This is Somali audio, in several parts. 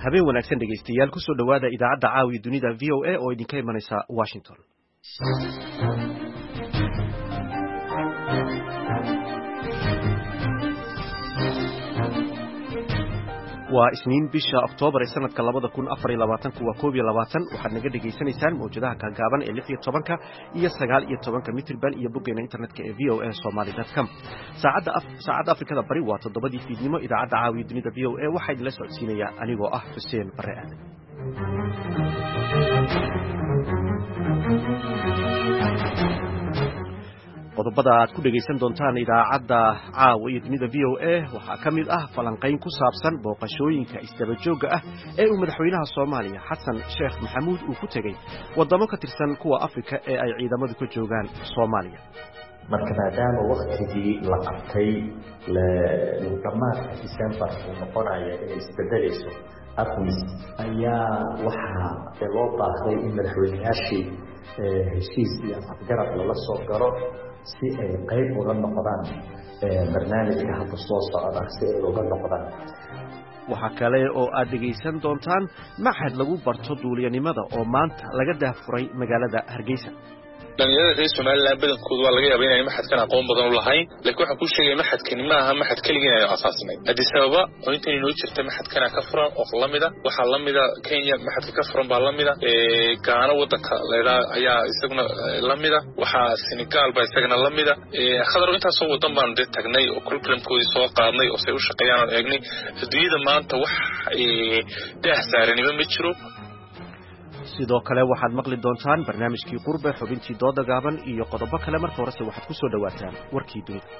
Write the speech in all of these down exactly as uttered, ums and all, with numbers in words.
habeen wanaagsan dhegaystayaal ku soo dhawaada idaacadda caawi dunida V O A oo idinka imanaysa Washington. waa isniin bisha Oktoobar ee sanadka labada kun afar iyo labaatan kuwa koob iyo labaatan waxaad naga dhageysanaysaan mowjadaha kaagaaban ee lix iyo tobanka iyo sagaal iyo tobanka mitirban iyo boggeena internetka ee v o a somali dot com. saacadda saacadda Afrikada bari waa toddobadii fiidnimo. idaacadda caawiya dunida V O A waxaa idinla socodsiinaya anigoo ah Xuseen Bare Aadan. qodobada aad ku dhageysan doontaan idaacadda caawa iyo dunida V O A waxaa ka mid ah falanqayn ku saabsan booqashooyinka isdaba joogga ah ee uu madaxweynaha Soomaaliya Xasan Sheekh Maxamuud uu ku tagay wadamo ka tirsan kuwa Afrika ee ay ciidamadu ka joogaan Soomaaliya. marka maadaama waqtigii la qabtay dhammaadka December uu noqonayo inay isbedelayso ATMIS ayaa waxaa loo baahday in madaxweynayaashii heshiis iyo afgarad lala soo garo si ay qayb uga noqdaan barnaamijka hadda soo socda si ay uga noqdaan. waxaa kale oo aad dhegaysan doontaan maxad lagu barto duuliyanimada oo maanta laga daafuray magaalada Hargeysa. dhalinyarada reer Soomaaliland badankoodu waa laga yaabaa inay maxadkan aqoon badan u lahayn, laakiin waxaan ku sheegay maxadkani ma aha maxad kaliya ay asaasnay. Addis Ababa oo inta inoo jirta maxadkan ka furan oo lamida waxa lamida Kenya maxadka ka furan baa lamida ee Ghana wadanka leedahay ayaa isaguna lamida waxa Senegal baa isaguna lamida ee khadar inta soo wadan baan dad tagnay oo curriculumkoodii soo qaadnay oo say u shaqeeyaan oo eegnay adduunyada maanta wax ee daahsaaranimo ma jiro. sidoo kale waxaad maqli doontaan barnaamijkii qurbe xubintii dooda gaaban iyo qodobo kale. marka horese waxaad ku soo dhawaataan warkii dunida.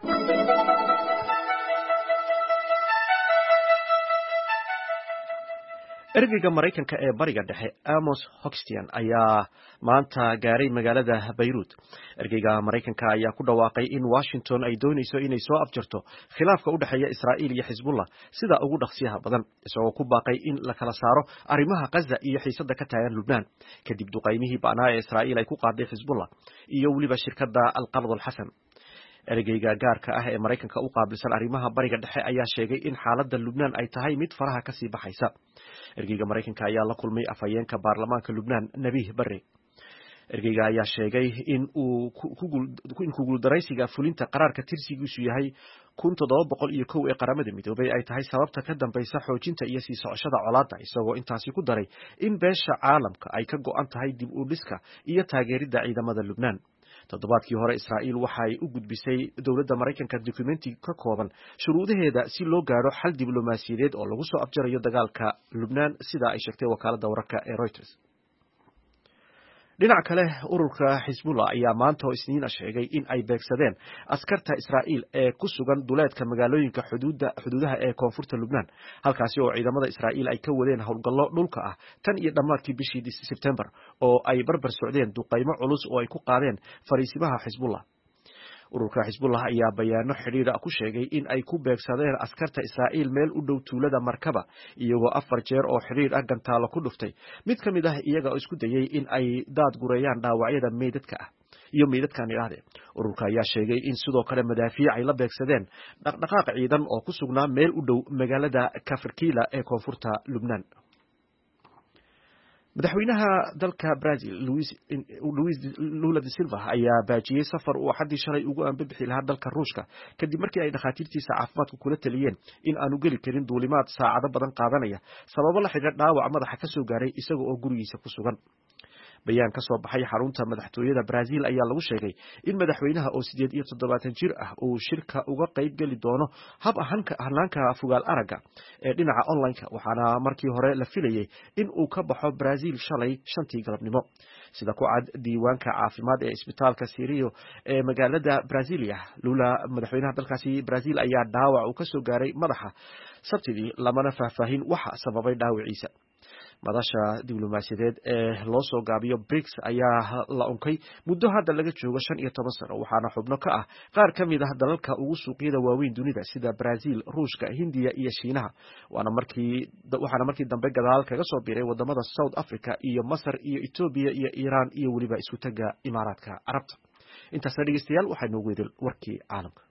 ergeyga Mareykanka ee bariga dhexe Amos Hochstein ayaa maanta gaaray magaalada Beirut. ergeyga Mareykanka ayaa ku dhawaaqay in Washington ay doonayso inay soo afjarto khilaafka u dhaxeeya Israa'iil iyo Hezbollah sida ugu dhaqsiyaha badan, isagoo ku baaqay in la kala saaro arrimaha Gaza iyo xiisadda ka taagan Lubnaan kadib duqaymihii ba'naa ee Israa'iil ay ku qaaday Hezbollah iyo waliba shirkadda Al-Qard Al-Hasan. ergeyga gaarka ah ee Mareykanka u qaabilsan arrimaha bariga dhexe ayaa sheegay in xaaladda Lubnaan ay tahay mid faraha ka sii baxaysa. ergeyga Mareykanka ayaa la kulmay afhayeenka baarlamaanka Lubnaan Nabiih Barre. ergeyga ayaa sheegay in uu in ku guuldaraysiga fulinta qaraarka tirsigiisu yahay kun toddoba boqol iyo kow ee qaramada midoobay ay tahay sababta ka dambaysa xoojinta iyo sii socoshada colaadda, isagoo intaasi ku daray in beesha caalamka ay ka go'an tahay dib u dhiska iyo taageeridda ciidamada Lubnaan. toddobaadkii hore Israa'iil waxay u gudbisay dowladda Mareykanka dokumenti ka kooban shuruudaheeda si loo gaaro xal diblomaasiyadeed oo lagu soo afjarayo dagaalka Lubnaan, sida ay sheegtay wakaaladda wararka ee Reuters. dhinaca kale ururka Hezbollah ayaa maanta oo Isniina sheegay in ay beegsadeen askarta Israa'iil ee ku sugan duleedka magaalooyinka xuduudaha ee koonfurta Lubnaan, halkaasi oo ciidamada Israa'iil ay ka wadeen howlgallo dhulka ah tan iyo dhammaadkii bishii Sebtembar oo ay barbar socdeen duqaymo culus oo ay ku qaadeen fariisimaha Hezbollah. ururka Hezbollah ayaa bayaano xiriira ku sheegay in ay ku beegsadeen askarta Israa'iil meel u dhow tuulada Markaba, iyagoo afar jeer oo xiriir ah gantaalo ku dhuftay. mid ka mid ah iyaga oo isku dayay in ay daad gureeyaan dhaawacyada meydadka ah iyo meydadkan idhaahdeen. ururka ayaa sheegay in sidoo kale madaafiic ay la beegsadeen dhaqdhaqaaq ciidan oo ku sugnaa meel u dhow magaalada Kafirkila ee koonfurta Lubnaan. madaxweynaha dalka Brazil Luis Lula da Silva ayaa baajiyay safar uu xadii shalay ugu aanbixi lahaa dalka Ruushka kadib markii ay dhakhaatiirtiisa caafimaadku kula taliyeen in aanu geli karin duulimaad saacado badan qaadanaya sababo la xiriira dhaawac madaxa ka soo gaaray isaga oo gurigiisa ku sugan. bayaan ka soo baxay xarunta madaxtooyada Brazil ayaa lagu sheegay in madaxweynaha oo sideed iyo toddobaatan jir ah uu shirka uga qayb gali doono hab ahanka hanaanka fugaal araga ee dhinaca online-ka, waxaana markii hore la filayay in uu ka baxo Brazil shalay shantii galabnimo. sida ku cad diiwaanka caafimaad ee isbitaalka Sirio ee magaalada Brasilia, Lula madaxweynaha dalkaasi Brazil ayaa dhaawac uu ka soo gaaray madaxa Sabtidii, lamana faahfaahin waxa sababay dhaawiciisa. madasha diblomaasiyadeed ee loo soo gaabiyo BRICS ayaa la unkay muddo hadda laga joogo shan iyo toban sano, waxaana xubno ka ah qaar ka mid ah dalalka ugu suuqyada waaweyn dunida sida Brazil, Ruushka, Hindiya iyo Shiinaha. waana markii waxaana markii dambe gadaal kaga soo biiray wadamada South Africa iyo Masar iyo Ethiopia iyo Iran iyo waliba isku taga Imaaraadka Carabta. intaas dhageystayaal waxaynu ugu weydil warkii caalamka.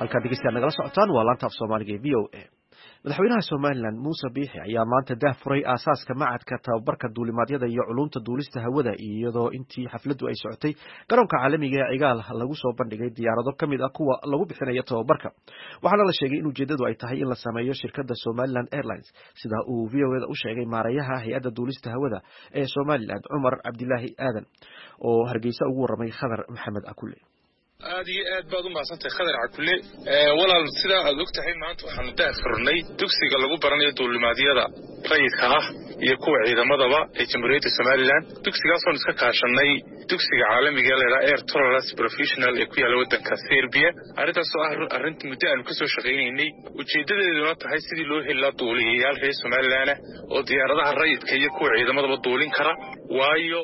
halkaad dhegeystayaal nagala socotaan waa laanta af soomaaliga ee v o a. madaxweynaha somalilan muuse biixi ayaa maanta daah furay aasaaska macadka tababarka duulimaadyada iyo culumta duulista hawada iyadoo intii xafladdu ay socotay garoonka caalamiga ee cigaal lagu soo bandhigay diyaarado ka mid ah kuwa lagu bixinayo tababarka. waxaana la sheegay in ujeedadu ay tahay in la sameeyo shirkadda Somaliland Airlines sida uu v o a u sheegay maareeyaha hay'adda duulista hawada ee Somaliland Cumar Cabdilaahi Aadan oo Hargeysa ugu waramay Khadar Maxamed Akule. aad iyo aad baad u mahadsantahay Khadar Akule. walaal sida aad ogtahay maanta waxaan daa furnay dugsiga lagu baranayo duulimaadyada rayidka ah iyo kuwa ciidamadaba ee Jamhuuriyadda Somaliland. dugsigaas oo iska kaashanay dugsiga caalamiga ee la Air Tolerance Professional ee ku yaala wadanka Serbia. arrintaas oo ah arrintii muddo aan ka soo shaqeynay ujeedadeeduna tahay sidii loo heli lahaa duuliyayaal reer Somaliland oo diyaaradaha rayidka iyo kuwa ciidamadaba duulin kara. waayo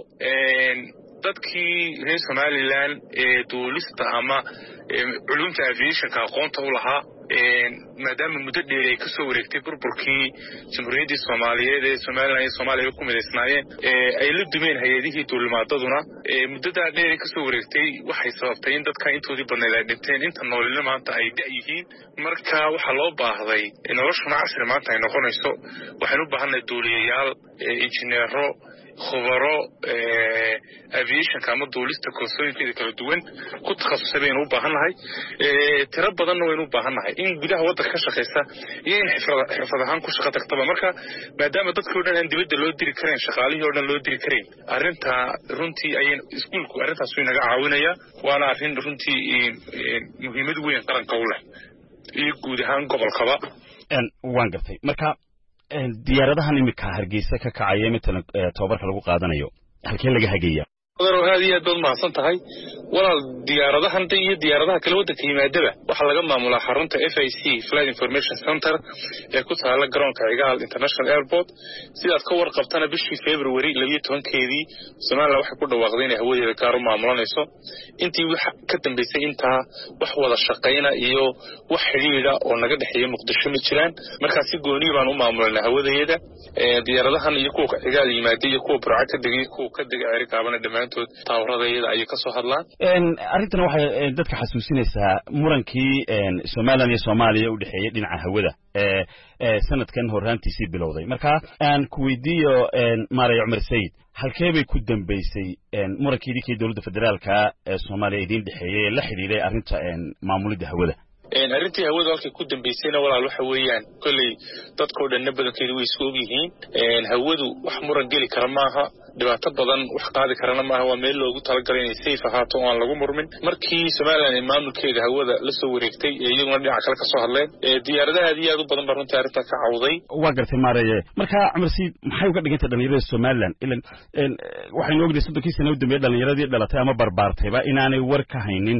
dadkii reer Somaliland ee duulista ama culumta aviationka aqoonta u lahaa maadaama muddo dheer ay ka soo wareegtay burburkii Jamhuuriyadda Soomaaliyeed ee Somaliland iyo Soomaaliya ku mideysnaayeen ay la dumeen hay'adihii duulimaadaduna muddadaa dheer ay ka soo wareegtay waxay sababtay in dadka intoodii badneed ay dhinteen inta noolina maanta ay da' yihiin. marka waxaa loo baahday noloshuna casri maanta ay noqonayso waxaynu u baahannahay duuliyayaal injineero khubaro aviationka ama duulista koorsooyinkeeda kala duwan ku takhasusay baynu u baahannahay. tiro badanna waynu u baahannahay in gudaha waddanka ka shaqaysa iyo in xirfad ahaan ku shaqo tagtaba. marka maadaama dadkii oo dhan aan dibadda loo diri karayn shaqaalihii oo dhan loo diri karayn arrintaa runtii ayay iskuulku arrintaas way naga caawinaya waana arrin runtii muhiimad weyn qaranka u leh iyo guud ahaan gobolkaba. waan gartay marka diyaaradahan imika Hargeysa ka kacaya matalan tababarka lagu qaadanayo halkee laga hageeyaa qodaro aad iyo aad baad mahadsan tahay walaal diyaaradahan iyo diyaaradaha kala waddanka yimaadaba waxaa laga maamulaa xarunta F I C Flight Information Center ee ku taala garoonka Cigaal International Airport. sidaad ka warqabtana bishii February laba iyo tobankeedii Soomaaliya waxay ku dhawaaqday inay hawadeeda gaar u maamulanayso. intii wax ka dambeysay intaa wax wada shaqeyna iyo wax xiriira oo naga dhaxeeya Muqdisho ma jiraan. markaas si gooni baan u maamulanaa hawadeeda. diyaaradahan iyo kuwa Cigaal yimaada iyo kuwa Burco ka degay kuwa ka degay Arigaabana dhamaantood taawradayada ay ka soo hadlaan. arrintan waxay dadka xasuusinaysaa murankii Soomaaliya iyo Soomaaliya u dhaxeeyay dhinaca hawada ee sanadkan horaantiisii bilowday. marka aan ku weydiiyo Maareey Cumar Sayid halkee bay ku dambeysay murankii dhikay dawladda federaalka ee Soomaaliya idin dhaxeeyay la xiriiray arrinta maamulida hawada? arrintii hawada halkay ku dambeysayna walaal waxa weeyaan kulli dadkoo dhan badankeedu way isku ogyihiin hawadu wax muran geli kara maaha dhibaato badan wax qaadi karana maaha waa meel loogu talagalay inay safe ahaato oo aan lagu murmin. markii Somaliland ay maamulkeeda hawada la soo wareegtay iyaguna dhinaca kale ka soo hadleen diyaaradaha aad iyo aad u badan baa runtii arrinta ka cawday. waa gartay Maareeye marka Cumar Sayid maxay uga dhigantay dhalinyarada Somaliland ilan waxaynu ognahay soddonkii sano u dambeeyay dhalinyaradii dhalatay ama barbaartayba inaanay war ka haynin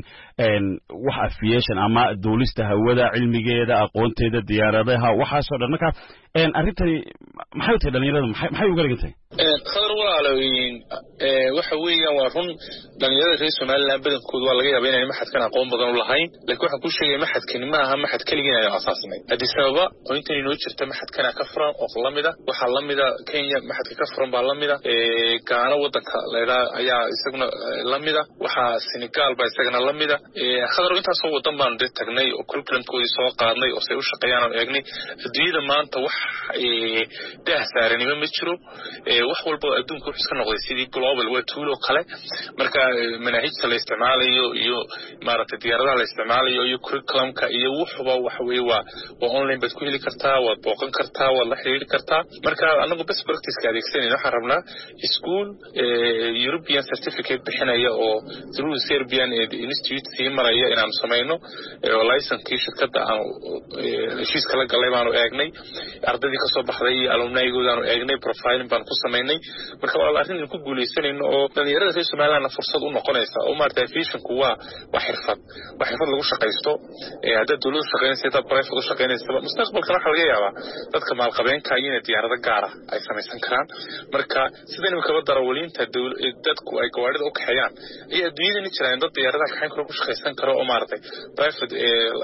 wax aviation ama duulista hawada cilmigeeda aqoonteeda diyaaradaha waxaasoo dhan. marka arrintani maxay tahay dhalinyarada maxay uga dhigantay? khadar walaalayn waxa weeyaan waa run dhalinyarada reer Somaliland badankoodu waa laga yaabaa inay maxadkan aqoon badan u lahayn laakiin waxa ku sheegay maxadkani ma aha maxad kaliya ay asaasnay. hadii sababa oo inta inoo jirta maxadkan ka furan oo lamida waxa lamida Kenya maxadka ka furan baa lamida ee Ghana wadanka leedahay ayaa isaguna lamida waxa Senegal baa isaguna lamida ee khadar intaas oo wadan baan dad tagnay oo curriculumkoodii soo qaadnay oo say u shaqeeyaan oo eegnay adduunyada maanta wax ee dah saaranimo ma jiro wax walba adduunku wuxuu iska noqday sidii global waa tool oo kale. marka manhajka la isticmaalayo iyo maaragtay diyaaradaha la isticmaalayo iyo curriculumka iyo wuxuba wax weey waa waa online baad ku heli kartaa waad booqan kartaa waad la xiriiri kartaa. marka anagu best practice ka adeegsanayna waxaan rabnaa school European certificate bixinaya oo through Serbian Institute si maraya inaan sameeyno oo license shirkadda aan heshiis kala galay baan u eegnay ardadii ka soo baxday alumni-gooda aan u eegnay profiling baan ku sameynay. marka waa arrin ku guuleysanayno oo dhalinyarada reer Somaliland fursad u noqonaysa oo maartay aviationku waa wax xirfad wax xirfad lagu shaqeysto ee hadda dawladdu shaqeynaysa dad private u shaqeynaysa mustaqbalka waxa laga yaabaa dadka maalqabeenka iyo diyaarada gaar ah ay samaysan karaan. marka sideen ka wada darawaliinta dadku ay gawaarida u kaxeeyaan iyo adduunyada jiraan dad diyaarada ka xayn ku shaqeysan karo oo maartay private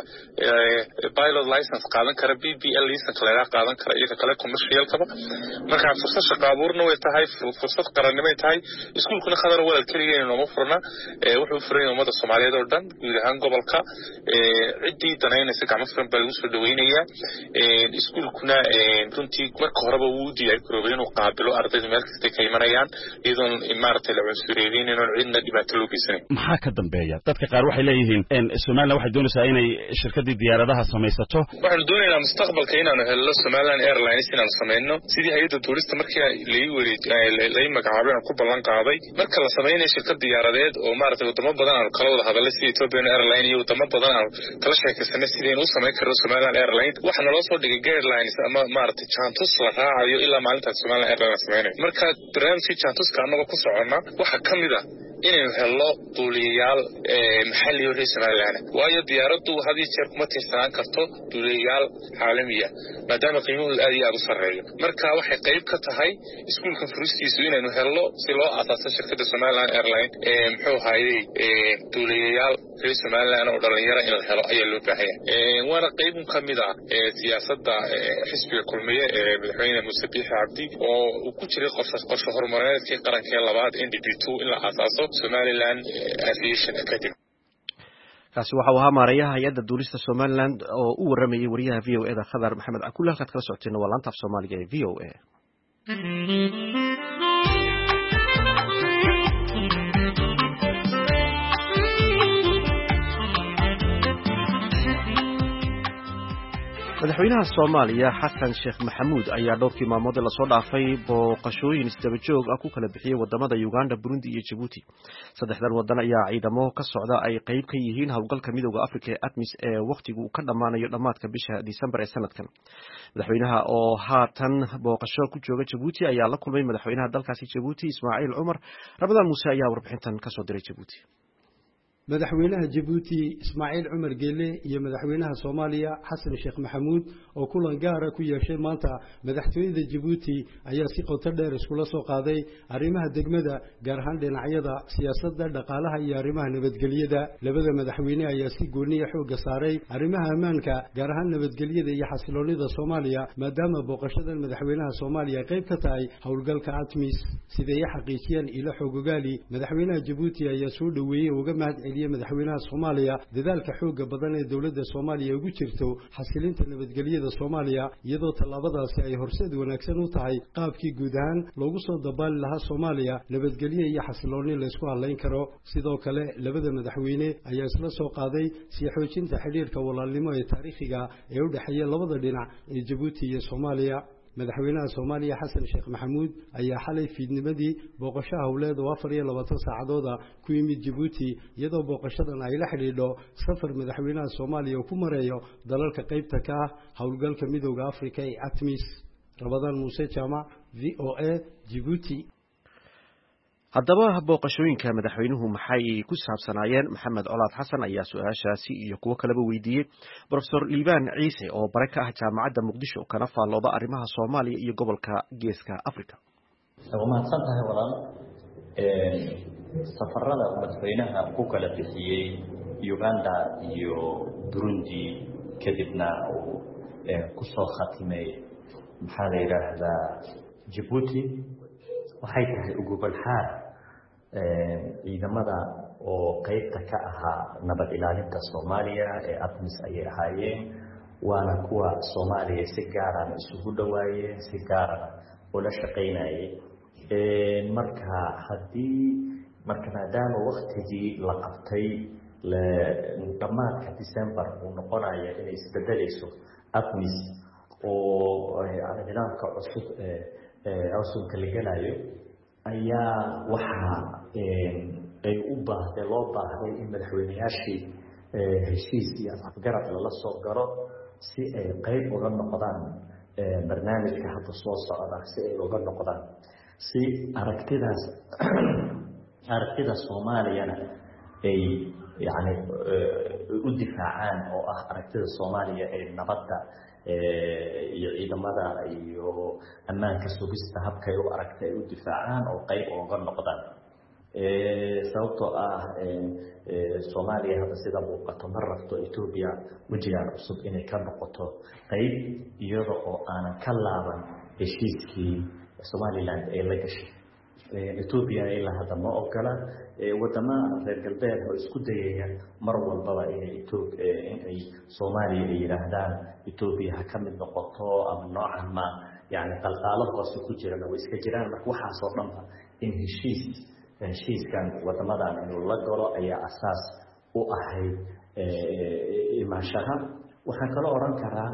pilot license qaadan kara B B L license kale qaadan kara iyo kale commercial kaba. marka fursad shaqo abuurna way tahay fursad qarannimo tahay iskuulkuna khadar walaal kaliya inuu furna wuxuu furay umada Soomaaliyeed oo dhan guud ahaan gobolka cidii danaynaysa gacmo furan baa lagu soo dhaweynaya iskuulkuna runtii marka horeba uu diyaar garoobay inuu qaabilo ardayda meel kasta ka imanayaan iyadoo imaartay la cunsuriyeen inuu cidna dhibaato loo geysan maxaa ka dambeeya dadka qaar waxay leeyihiin in Soomaaliya waxay doonaysaa inay shirkadii diyaaradaha samaysato waxaan doonaynaa mustaqbalka inaan helno Somaliland Airlines inaan sameeyno sidii hay'adda tuurista markii la wareejiyay la magacaabay ku ballan qaaday marka la sameeyay shirkad diyaaradeed oo maartay wadamo badan oo kala wada hadalay sidii Ethiopian Airlines iyo wadamo badan oo kala sheekaysanay sidii inuu sameyn karo Somaliland Airlines waxana loo soo dhigay guidelines ama maartay chantus la raacayo ilaa maalinta Somaliland Airlines sameeyay marka barnaamijka chantuska anaga ku socona waxa kamid ah inuu helo duuliyaal maxalli oo Somaliland waayo diyaaraddu hadii jeer kuma tirsan karto duuliyaal caalami ah maadaama qiimuhu aad iyo aad u sareeyo marka waxay qayb ka tahay iskuulka furistiisu inuu helo si loo aasaaso shirkadda Somaliland Airlines ee muxuu hayay duuliyaal Somaliland oo dhalinyaro in la helo ayaa loo baahan yahay waana qayb kamid ah siyaasadda xisbiga kulmiye ee madaxweyne Muuse Biixi Cabdi oo uu ku jiray qorshe horumarineedkii qaranka labaad N D P two in la aasaaso Somaliland Aviation Academy kaasi waxa uu ahaa maarayaha hay'adda duulista Somaliland oo u waramayay wariyaha V O A da Khadar Maxamed Cakuul halkaad kala socoteen waa laanta af Soomaaliga ee V O A madaxweynaha Soomaaliya Xasan Sheekh Maxamuud ayaa dhowrkii maalmood la soo dhaafay booqashooyin isdaba joog ah ku kala bixiyay wadamada Uganda, Burundi iyo Djibouti. Saddexdan wadan ayaa ciidamo ka socda ay qayb ka yihiin hawlgalka midowga Afrika ee ATMIS ee waqtigu ka dhamaanayo dhamaadka bisha December ee sanadkan. Madaxweynaha oo haatan booqasho ku jooga Djibouti ayaa la kulmay madaxweynaha dalkaasi Djibouti Ismaaciil Cumar. Ramadaan Muuse ayaa warbixintan ka soo diray Djibouti. madaxweynaha Djibouti Ismaaciil Cumar Geele iyo madaxweynaha Soomaaliya Xasan Sheekh Maxamuud oo kulan gaar ah ku yeeshay maanta madaxtooyada Djibouti ayaa si qoto dheer isku soo qaaday arrimaha degmada gaar ahaan dhinacyada siyaasadda dhaqaalaha iyo arrimaha nabadgelyada labada madaxweyne ayaa si gooni ah xoog saaray arrimaha ammaanka gaar ahaan nabadgelyada iyo xasiloonida Soomaaliya maadaama booqashadan madaxweynaha Soomaaliya qayb ka tahay hawlgalka ATMIS sida ay xaqiijiyeen ilo xogogaali madaxweynaha Djibouti ayaa soo dhaweeyay uga mahad madaxweynaha Soomaaliya dadaalka xooga badan ee dawladda Soomaaliya ugu jirto xasilinta nabadgelyada Soomaaliya iyadoo talaabadaasi ay horseed wanaagsan u tahay qaabkii guud ahaan loogu soo dabaali lahaa Soomaaliya nabadgelyo iyo xasilooni la isku halayn karo sidoo kale labada madaxweyne ayaa isla soo qaaday si xoojinta xiriirka walaalnimo ee taariikhiga ee u dhaxeeya labada dhinac ee Djibouti iyo Soomaaliya madaxweynaha Soomaaliya Xasan Sheekh Maxamuud ayaa xalay fiidnimadii booqasho hawleed oo afar iyo labaatan saacadood ku yimid Djibouti iyadoo booqashadan ay la xiriidho safar madaxweynaha Soomaaliya ku mareeyo dalalka qaybta ka ah hawlgalka midowga Afrika ee ATMIS Ramadaan Muuse Jaamac V O A Djibouti haddaba booqashooyinka madaxweynuhu maxay ku saabsanaayeen Maxamed Colaad Xasan ayaa su'aashaasi iyo kuwo kaleba weydiiyey Professor Liibaan Ciise oo bare ka ah jaamacadda Muqdisho kana faallooda arrimaha Soomaaliya iyo gobolka Geeska Afrika. Wamaadsan tahay walaal ee safarada madaxweynaha ku kala bixiyay Uganda iyo Burundi kadibna uu ku soo khatimay maxaa la yiraahdaa Djibouti waxay tahay ugu balxaar ciidamada oo qaybta ka ahaa nabad ilaalinta Soomaaliya ee ATMIS ay ahaayeen waana kuwa Soomaaliya si gaar ah isugu dhawaayeen si gaar ah oo la shaqeynayay ee marka hadii marka maadaama waqtigii la qabtay la dhamaadka December uu noqonayo inay isbedelayso ATMIS oo ciidanka cusub ee awsunka la galayo ayaa waxa ay u baahday loo baahday in madaxweynayaashii heshiis iyo afgarad la soo garo si ay qayb uga noqdaan barnaamijka hadda soo socda si ay uga noqdaan si aragtidaas aragtida Soomaaliyana ay yani u difaacaan oo ah aragtida Soomaaliya ee nabadda iyo ciidamada iyo ammaanka sugista habka ay u aragtay u difaacaan oo qayb uga noqdaan ee sababtoo ah Soomaaliya hadda sida muuqato mar rabto Ethiopia wajiga cusub inay ka noqoto qayb iyadoo oo aanan ka laaban heshiiskii Somaliland ee la gashay Ethiopia ilaa hadda ma ogola wadama reer galbeed oo isku dayaya mar walbaba inay Ethiopia inay Soomaaliya ay yiraahdaan Ethiopia ha ka mid noqoto ama noocan ma yani qalqaalo hoos ku jirana way iska jiraan marka waxa soo dhanba in heshiis heshiiskan wadamadan inuu la galo ayaa asaas u ahay imaashaha waxaan kala oran karaa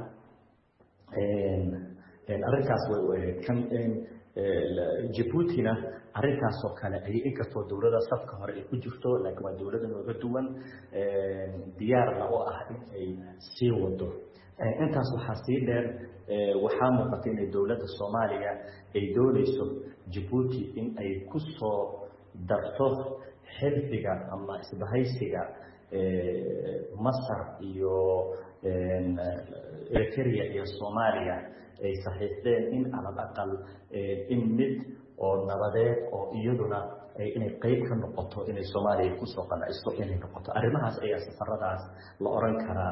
een arrinkaas kan Djibouti-na arrinkaas oo kale ay inkastoo dawladda safka hore ay ku jirto laakiin waa dawladda nooga duwan diyaarna u ah in ay sii wado intaas waxaa sii dheer waxaa muuqata in dawladda Soomaaliya ay doonayso Djibouti in ay ku soo darto xilfiga ama isbahaysiga Masar iyo Eritrea iyo Soomaaliya ay saxiixdeen in ala aqal in mid oo nabadeed oo iyaduna inay qayb ka noqoto inay Soomaaliya ku soo qanacso inay noqoto arrimahaas ayaa safaradaas la oran karaa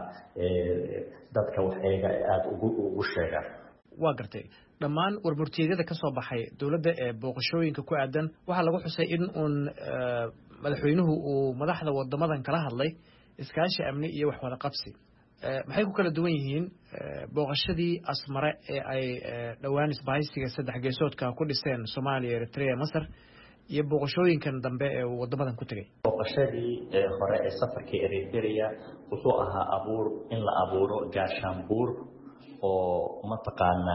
dadka waxayga aad ugu ugu sheegaan waa gartay dhammaan warburtiyada ka soo baxay dawladda ee booqashooyinka ku aadan waxa lagu xusay in uun madaxweynuhu uu madaxda wadamadan kala hadlay iskaashi amni iyo wax wada qabsi maxay ku kala duwan yihiin booqashadii Asmara ee ay dhawaan isbahaysiga saddex geesoodka ku dhiseen Soomaaliya Eritrea Masar iyo booqashooyinkan dambe ee wadamadan ku tagay booqashadii hore ee safarkii Eritrea wuxuu ahaa abuur in la abuuro gaashaanbuur oo mataqaana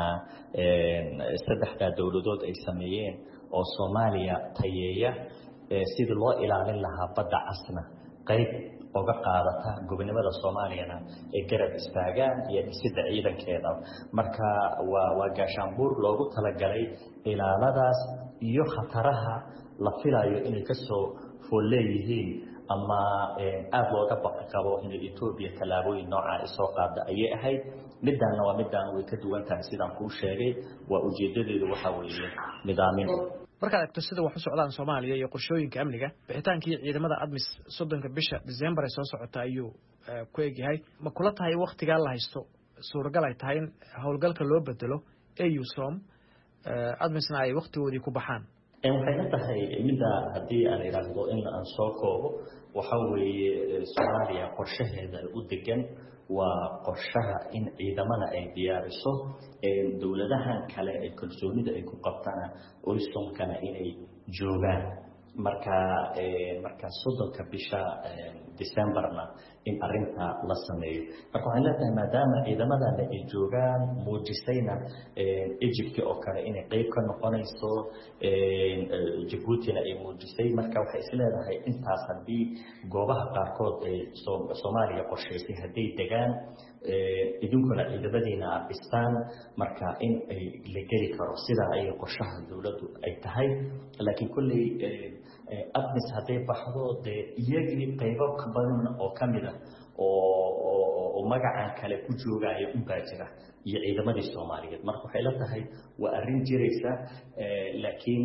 saddexda dawladood ay sameeyeen oo Soomaaliya tayeeya sidii loo ilaalin lahaa badda casna qayb oga qaadata gobonimada Soomaaliyana ee garab istaagaan iyo sida ciidankeeda marka waa waa gaashaanbuur loogu talagalay ilaaladaas iyo khataraha la filayo inay ka soo fooleeyihiin ama aad looga baqi qabo in Ethiopia talaabooyin nooca ay soo qaada ayay ahayd midana waa midaan way ka duwan tahay sidaan ku sheegay waa ujeedadeedu waxa weeye nidaamin marka aad sida wax u socdaan Soomaaliya iyo qorshooyinka amniga bixitaankii ciidamada ADMIS soddonka bisha December ay soo socota ayuu ku eegyahay ma kula tahay waqtiga la haysto suuragal ay tahay in howlgalka loo bedelo EUSOM ADMISna ay waqtigoodii ku baxaan waxay tahay midda hadii aan iraahdo in aan soo koobo waxa weeye Soomaaliya qorshaheeda u degan waa qorshaha in ciidamada ay diyaariso ee dawladahan kale ee kalsoonida ay ku qabtaan OISOM-kana inay joogaan marka marka soddonka bisha December-na in arinta la sameeyo marka waxay leedahay maadaama ciidamada ay joogaan muujisayna Egypt oo kale inay qayb ka noqonayso Djibouti-na ay muujisay marka waxay isleedahay intaas hadii goobaha qaarkood ee Soomaaliya qorshaysay hadii degaan idinkuna ciidamadiina dhistaan marka in ay la geli karo sida ay qorshaha dawladdu ay tahay laakiin kulli ADMIS hadday baxdo dee iyagii qaybo ka badan oo ka mid ah oo magacan kale ku joogaya u baajira iyo ciidamadii Soomaaliyeed marka waxay la tahay waa arrin jiraysa laakiin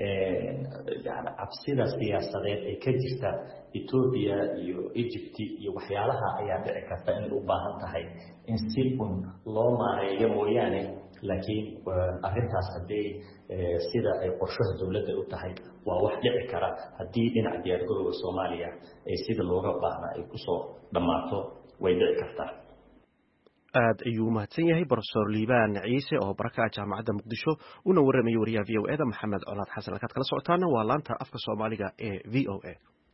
yani cabsida siyaasadeed ee ka jirta Ethiopia iyo Egypt iyo waxyaalaha ayaa dhici karta in u baahan tahay in si un loo maareeyo mooyaane laakiin arrintaas hadii sida ay qorshaha dawladda u tahay waa wax dhici kara hadii dhinac diyaar garowga Soomaaliya ay sida looga baahnaa ay ku soo dhamaato way dhici kartaa aad ayuu mahadsan yahay Professor Liibaan Ciise oo baraka jaamacadda Muqdisho una warramay wariyaha V O A da Maxamed Colaad Xasan halkaad kala socotaana waa laanta afka Soomaaliga ee V O A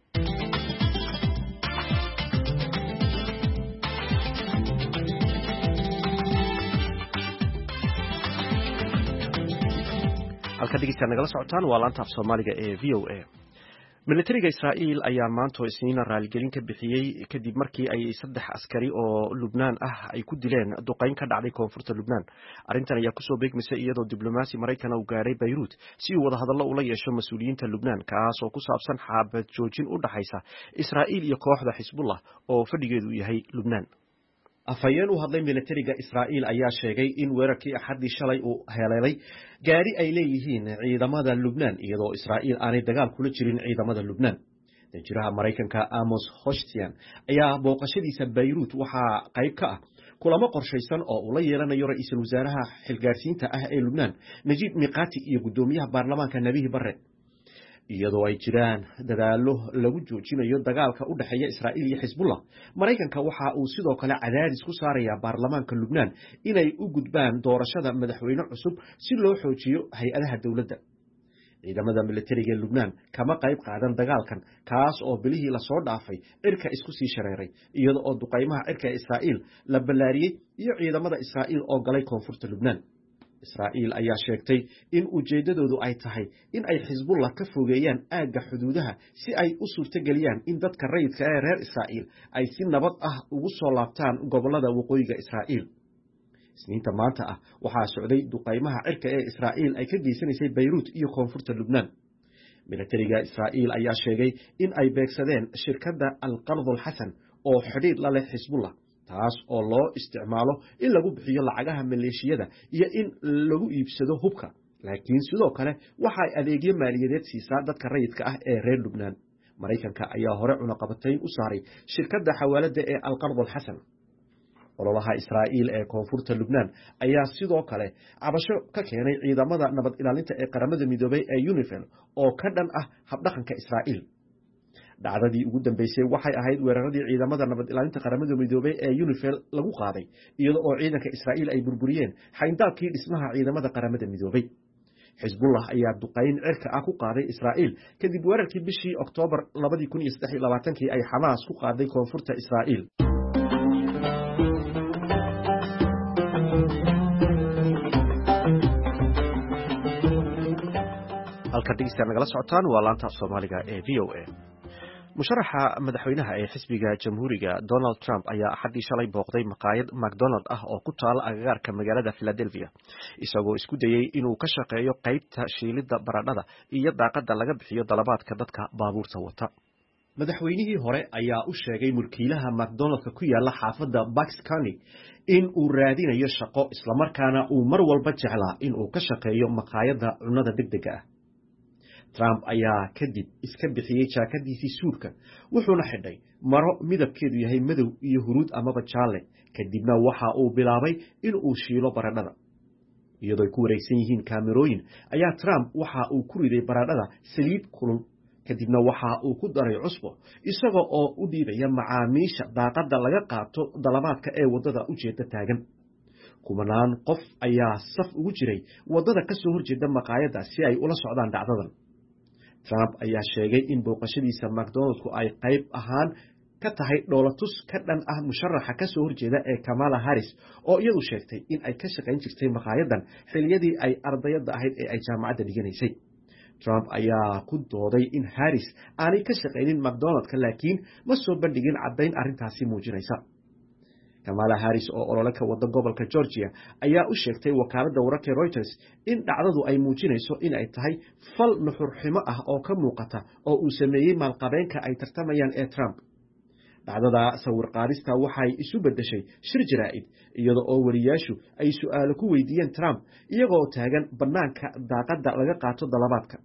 halka dhigista nagala socotaan waa laanta af Soomaaliga ee V O A militariga Israa'iil ayaa maanta isniina raaligelin ka bixiyay kadib markii ay saddex askari oo Lubnaan ah ay ku dileen duqeyn ka dhacday koonfurta Lubnaan arrintan ayaa kusoo beegmisay iyadoo diblomaasi Mareykan uu gaaray Beirut si uu wada hadallo ula yeesho mas'uuliyiinta Lubnaan kaas oo ku saabsan xabad joojin u dhaxaysa Israa'iil iyo kooxda Xisbullah oo fadhigeedu yahay Lubnaan afhayeen u hadlay militariga Israa'iil ayaa sheegay in weerarkii axadii shalay uu heleelay gaari ay leeyihiin ciidamada Lubnaan iyadoo Israa'iil aanay dagaal kula jirin ciidamada Lubnaan danjiraha Mareykanka Amos Hochstein ayaa booqashadiisa Beirut waxaa qayb ka ah kulamo qorshaysan oo uu la yeelanayo ra'iisul wasaaraha xilgaarsiinta ah ee Lubnaan Najib Miqati iyo gudoomiyaha baarlamaanka Nabihi Barre iyadoo ay jiraan dadaallo lagu joojinayo dagaalka u dhexeeya Israa'iil iyo Xisbullah. Maraykanka waxa uu sidoo kale cadaadis ku saarayaa baarlamaanka Lubnaan inay u gudbaan doorashada madaxweyne cusub si loo xoojiyo hay'adaha dawladda. ciidamada militariga Lubnaan kama qayb qaadan dagaalkan kaas oo bilihii la soo dhaafay cirka isku sii shareeray iyadoo oo duqaymaha cirka Israa'iil la balaariyay iyo ciidamada Israa'iil oo galay koonfurta Lubnaan. Israa'iil ayaa sheegtay in ujeedadoodu ay tahay in ay Xisbullah ka fogeeyaan aagga xuduudaha si ay u suurtageliyaan in dadka rayidka ee reer Israa'iil ay si nabad ah ugu soo laabtaan gobolada waqooyiga Israa'iil. Isniinta maanta ah waxaa socday duqaymaha cirka ee Israa'iil ay ka geysanaysay Beirut iyo koonfurta Lubnaan. Militariga Israa'iil ayaa sheegay in ay beegsadeen shirkadda Al-Qard al-Hasan oo xidhiidh la leh Xisbullah, taas oo loo isticmaalo in lagu bixiyo lacagaha maleeshiyada iyo in lagu iibsado hubka, laakiin sidoo kale waxay adeegyo maaliyadeed siisaa dadka rayidka ah ee reer Lubnaan. Maraykanka ayaa hore cunaqabatayn u saaray shirkadda xawaalada ee Al-Qard al-Hasan. ololaha Israa'iil ee koonfurta Lubnaan ayaa sidoo kale cabasho ka keenay ciidamada nabad ilaalinta ee qaramada midoobay ee UNIFIL oo ka dhan ah habdhaqanka Israa'iil. dhacdadii ugu dambeysay waxay ahayd weeraradii ciidamada nabad ilaalinta qaramada midoobay ee UNIFIL lagu qaaday iyadoo oo ciidanka Israa'iil ay burburiyeen xayndaabkii dhismaha ciidamada qaramada midoobay. Xisbullah ayaa duqayn cirka ah ku qaaday Israa'iil kadib weerarkii bishii Oktoobar laba kun iyo saddex iyo labaatan ay Xamaas ku qaaday koonfurta Israa'iil. halka dhegeystayaal nagala socotaan waa laanta Soomaaliga ee V O A. musharaxa madaxweynaha ee xisbiga jamhuuriga Donald Trump ayaa axadii shalay booqday maqaayad McDonald ah oo ku taala agagaarka magaalada Philadelphia isagoo isku dayay inuu ka shaqeeyo qaybta shiilida baradhada iyo daaqada laga bixiyo dalabaadka dadka baabuurta wata. madaxweynihii hore ayaa u sheegay mulkiilaha McDonaldka ku yaala xaafadda Bucks County in uu raadinayo shaqo isla markaana uu mar walba jeclaa in uu ka shaqeeyo maqaayadda cunnada degdega ah. Trump ayaa kadib iska bixiyay jaakadiisii suudka wuxuuna xidhay maro midabkeedu yahay madow iyo huruud amaba jaalle kadibna waxa uu bilaabay in uu shiilo baradhada. iyadoo ay ku wareegsan yihiin kaamirooyin ayaa Trump waxa uu ku riday baradhada saliid kulul kadibna waxa uu ku daray cusbo isagoo oo u dhiibaya macaamiisha daaqada laga qaato dalabaadka ee wadada u jeeda taagan. kumanaan qof ayaa saf ugu jiray wadada ka soo horjeeda maqaayadda si ay ula socdaan dhacdadan. Trump ayaa sheegay in booqashadiisa McDonaldku ay qayb ahaan ka tahay dhoolatus ka dhan ah musharaxa ka soo horjeeda ee Kamala Harris oo iyadu sheegtay in ay ka shaqayn jirtay maqaayadan xilliyadii ay ardayda ahayd ee ay jaamacadda dhiganaysay. Trump ayaa ku dooday in Harris aanay ka shaqaynin McDonaldka laakiin ma soo bandhigin caddayn arrintaasi muujinaysa. Kamala Harris oo olole ka wada gobolka Georgia ayaa u sheegtay wakaaladda wararka Reuters in dhacdadu ay muujinayso in ay tahay fal nuxurximo ah oo ka muuqata oo uu sameeyay maalqabeenka ay tartamayaan ee Trump. dhacdada sawir qaadista waxay isu bedeshay shir jaraa'id iyadoo oo wariyaashu ay su'aalo ku weydiiyeen Trump iyagoo taagan banaanka daaqada laga qaato dalabaadka.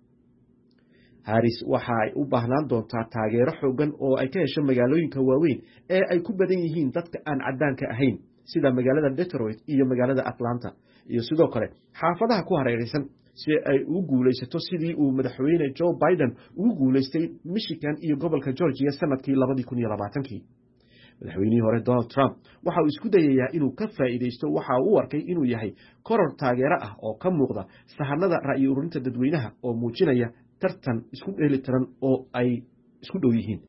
Harris waxa ay u baahnaan doontaa taageero xooggan oo ay ka hesho magaalooyinka waaweyn ee ay ku badan yihiin dadka aan caddaanka ahayn sida magaalada Detroit iyo magaalada Atlanta iyo sidoo kale xaafadaha ku hareeraysan si ay ugu guulaysato sidii uu madaxweyne Joe Biden ugu guulaystay Michigan iyo gobolka Georgia sanadkii laba kun iyo labaatan. madaxweynihii hore Donald Trump waxa uu isku dayayaa inuu ka faa'iideysto waxa uu arkay inuu yahay koror taageero ah oo ka muuqda sahanada ra'yi ururinta dadweynaha oo muujinaya tartan isku dheelitiran oo ay isku dhow yihiin.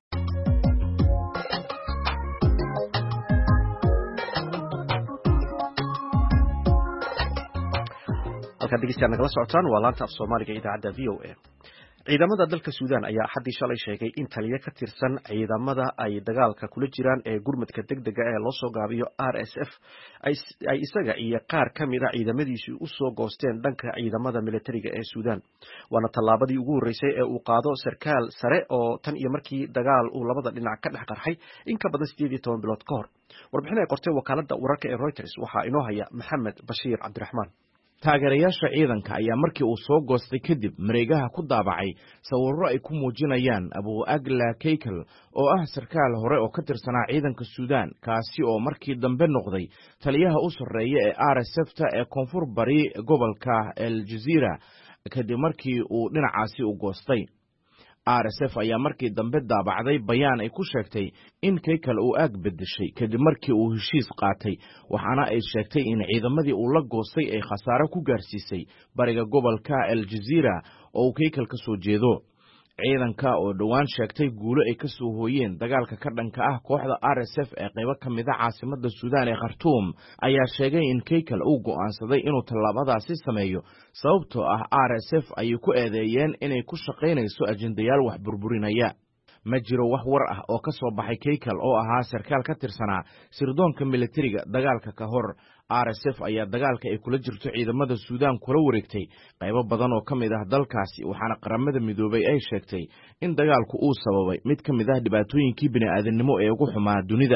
halka dhegeystayaal nagala socotaan waa laanta af Soomaaliga idaacadda V O A. ciidamada dalka Suudaan ayaa xadii shalay sheegay in taliye ka tirsan ciidamada ay dagaalka kula jiraan ee gurmadka degdega ee loo soo gaabiyo R S F ay isaga iyo qaar ka mid ah ciidamadiisu u soo goosteen dhanka ciidamada militariga ee Suudaan. waana tallaabadii ugu horeysay ee uu qaado sarkaal sare oo tan iyo markii dagaal uu labada dhinac ka dhex qarxay in ka badan sideed iyo toban bilood ka hor. warbixin ay qortay wakaaladda wararka ee Reuters waxaa inoo haya Maxamed Bashiir Cabdiraxmaan. taageerayaasha ciidanka ayaa markii uu soo goostay kadib mareegaha ku daabacay sawirro ay ku muujinayaan Abu Agla Kaykel oo ah sarkaal hore oo ka tirsanaa ciidanka Suudaan kaasi oo markii dambe noqday taliyaha u sarreeya ee R S F-ta ee koonfur bari gobolka El Jazeera kadib markii uu dhinacaasi u goostay. r s f ayaa markii dambe daabacday bayaan ay ku sheegtay in kaykal uu aag beddeshay kadib markii uu heshiis qaatay waxaana ay sheegtay in ciidamadii uu la goostay ay khasaare ku gaarsiisay bariga gobolka el jaziira oo uu kaykal ka soo jeedo ciidanka oo dhowaan sheegtay guulo ay ka soo hooyeen dagaalka ka dhanka ah kooxda r s f ee qaybo ka mid a caasimadda suudaan ee khartuum ayaa sheegay in kaykal uu go'aansaday inuu tallaabadaasi sameeyo sababtoo ah r s f ayay ku eedeeyeen inay ku shaqaynayso ajendayaal wax burburinaya ma jiro wax war ah oo ka soo baxay kaykal oo ahaa sarkaal ka tirsanaa sirdoonka militariga dagaalka ka hor r s f ayaa dagaalka ay kula jirto ciidamada suudaan kula wareegtay qaybo badan oo ka mid ah dalkaasi waxaana qaramada midoobay ay sheegtay in dagaalku uu sababay mid ka mid ah dhibaatooyinkii bini'aadamnimo ee ugu xumaa dunida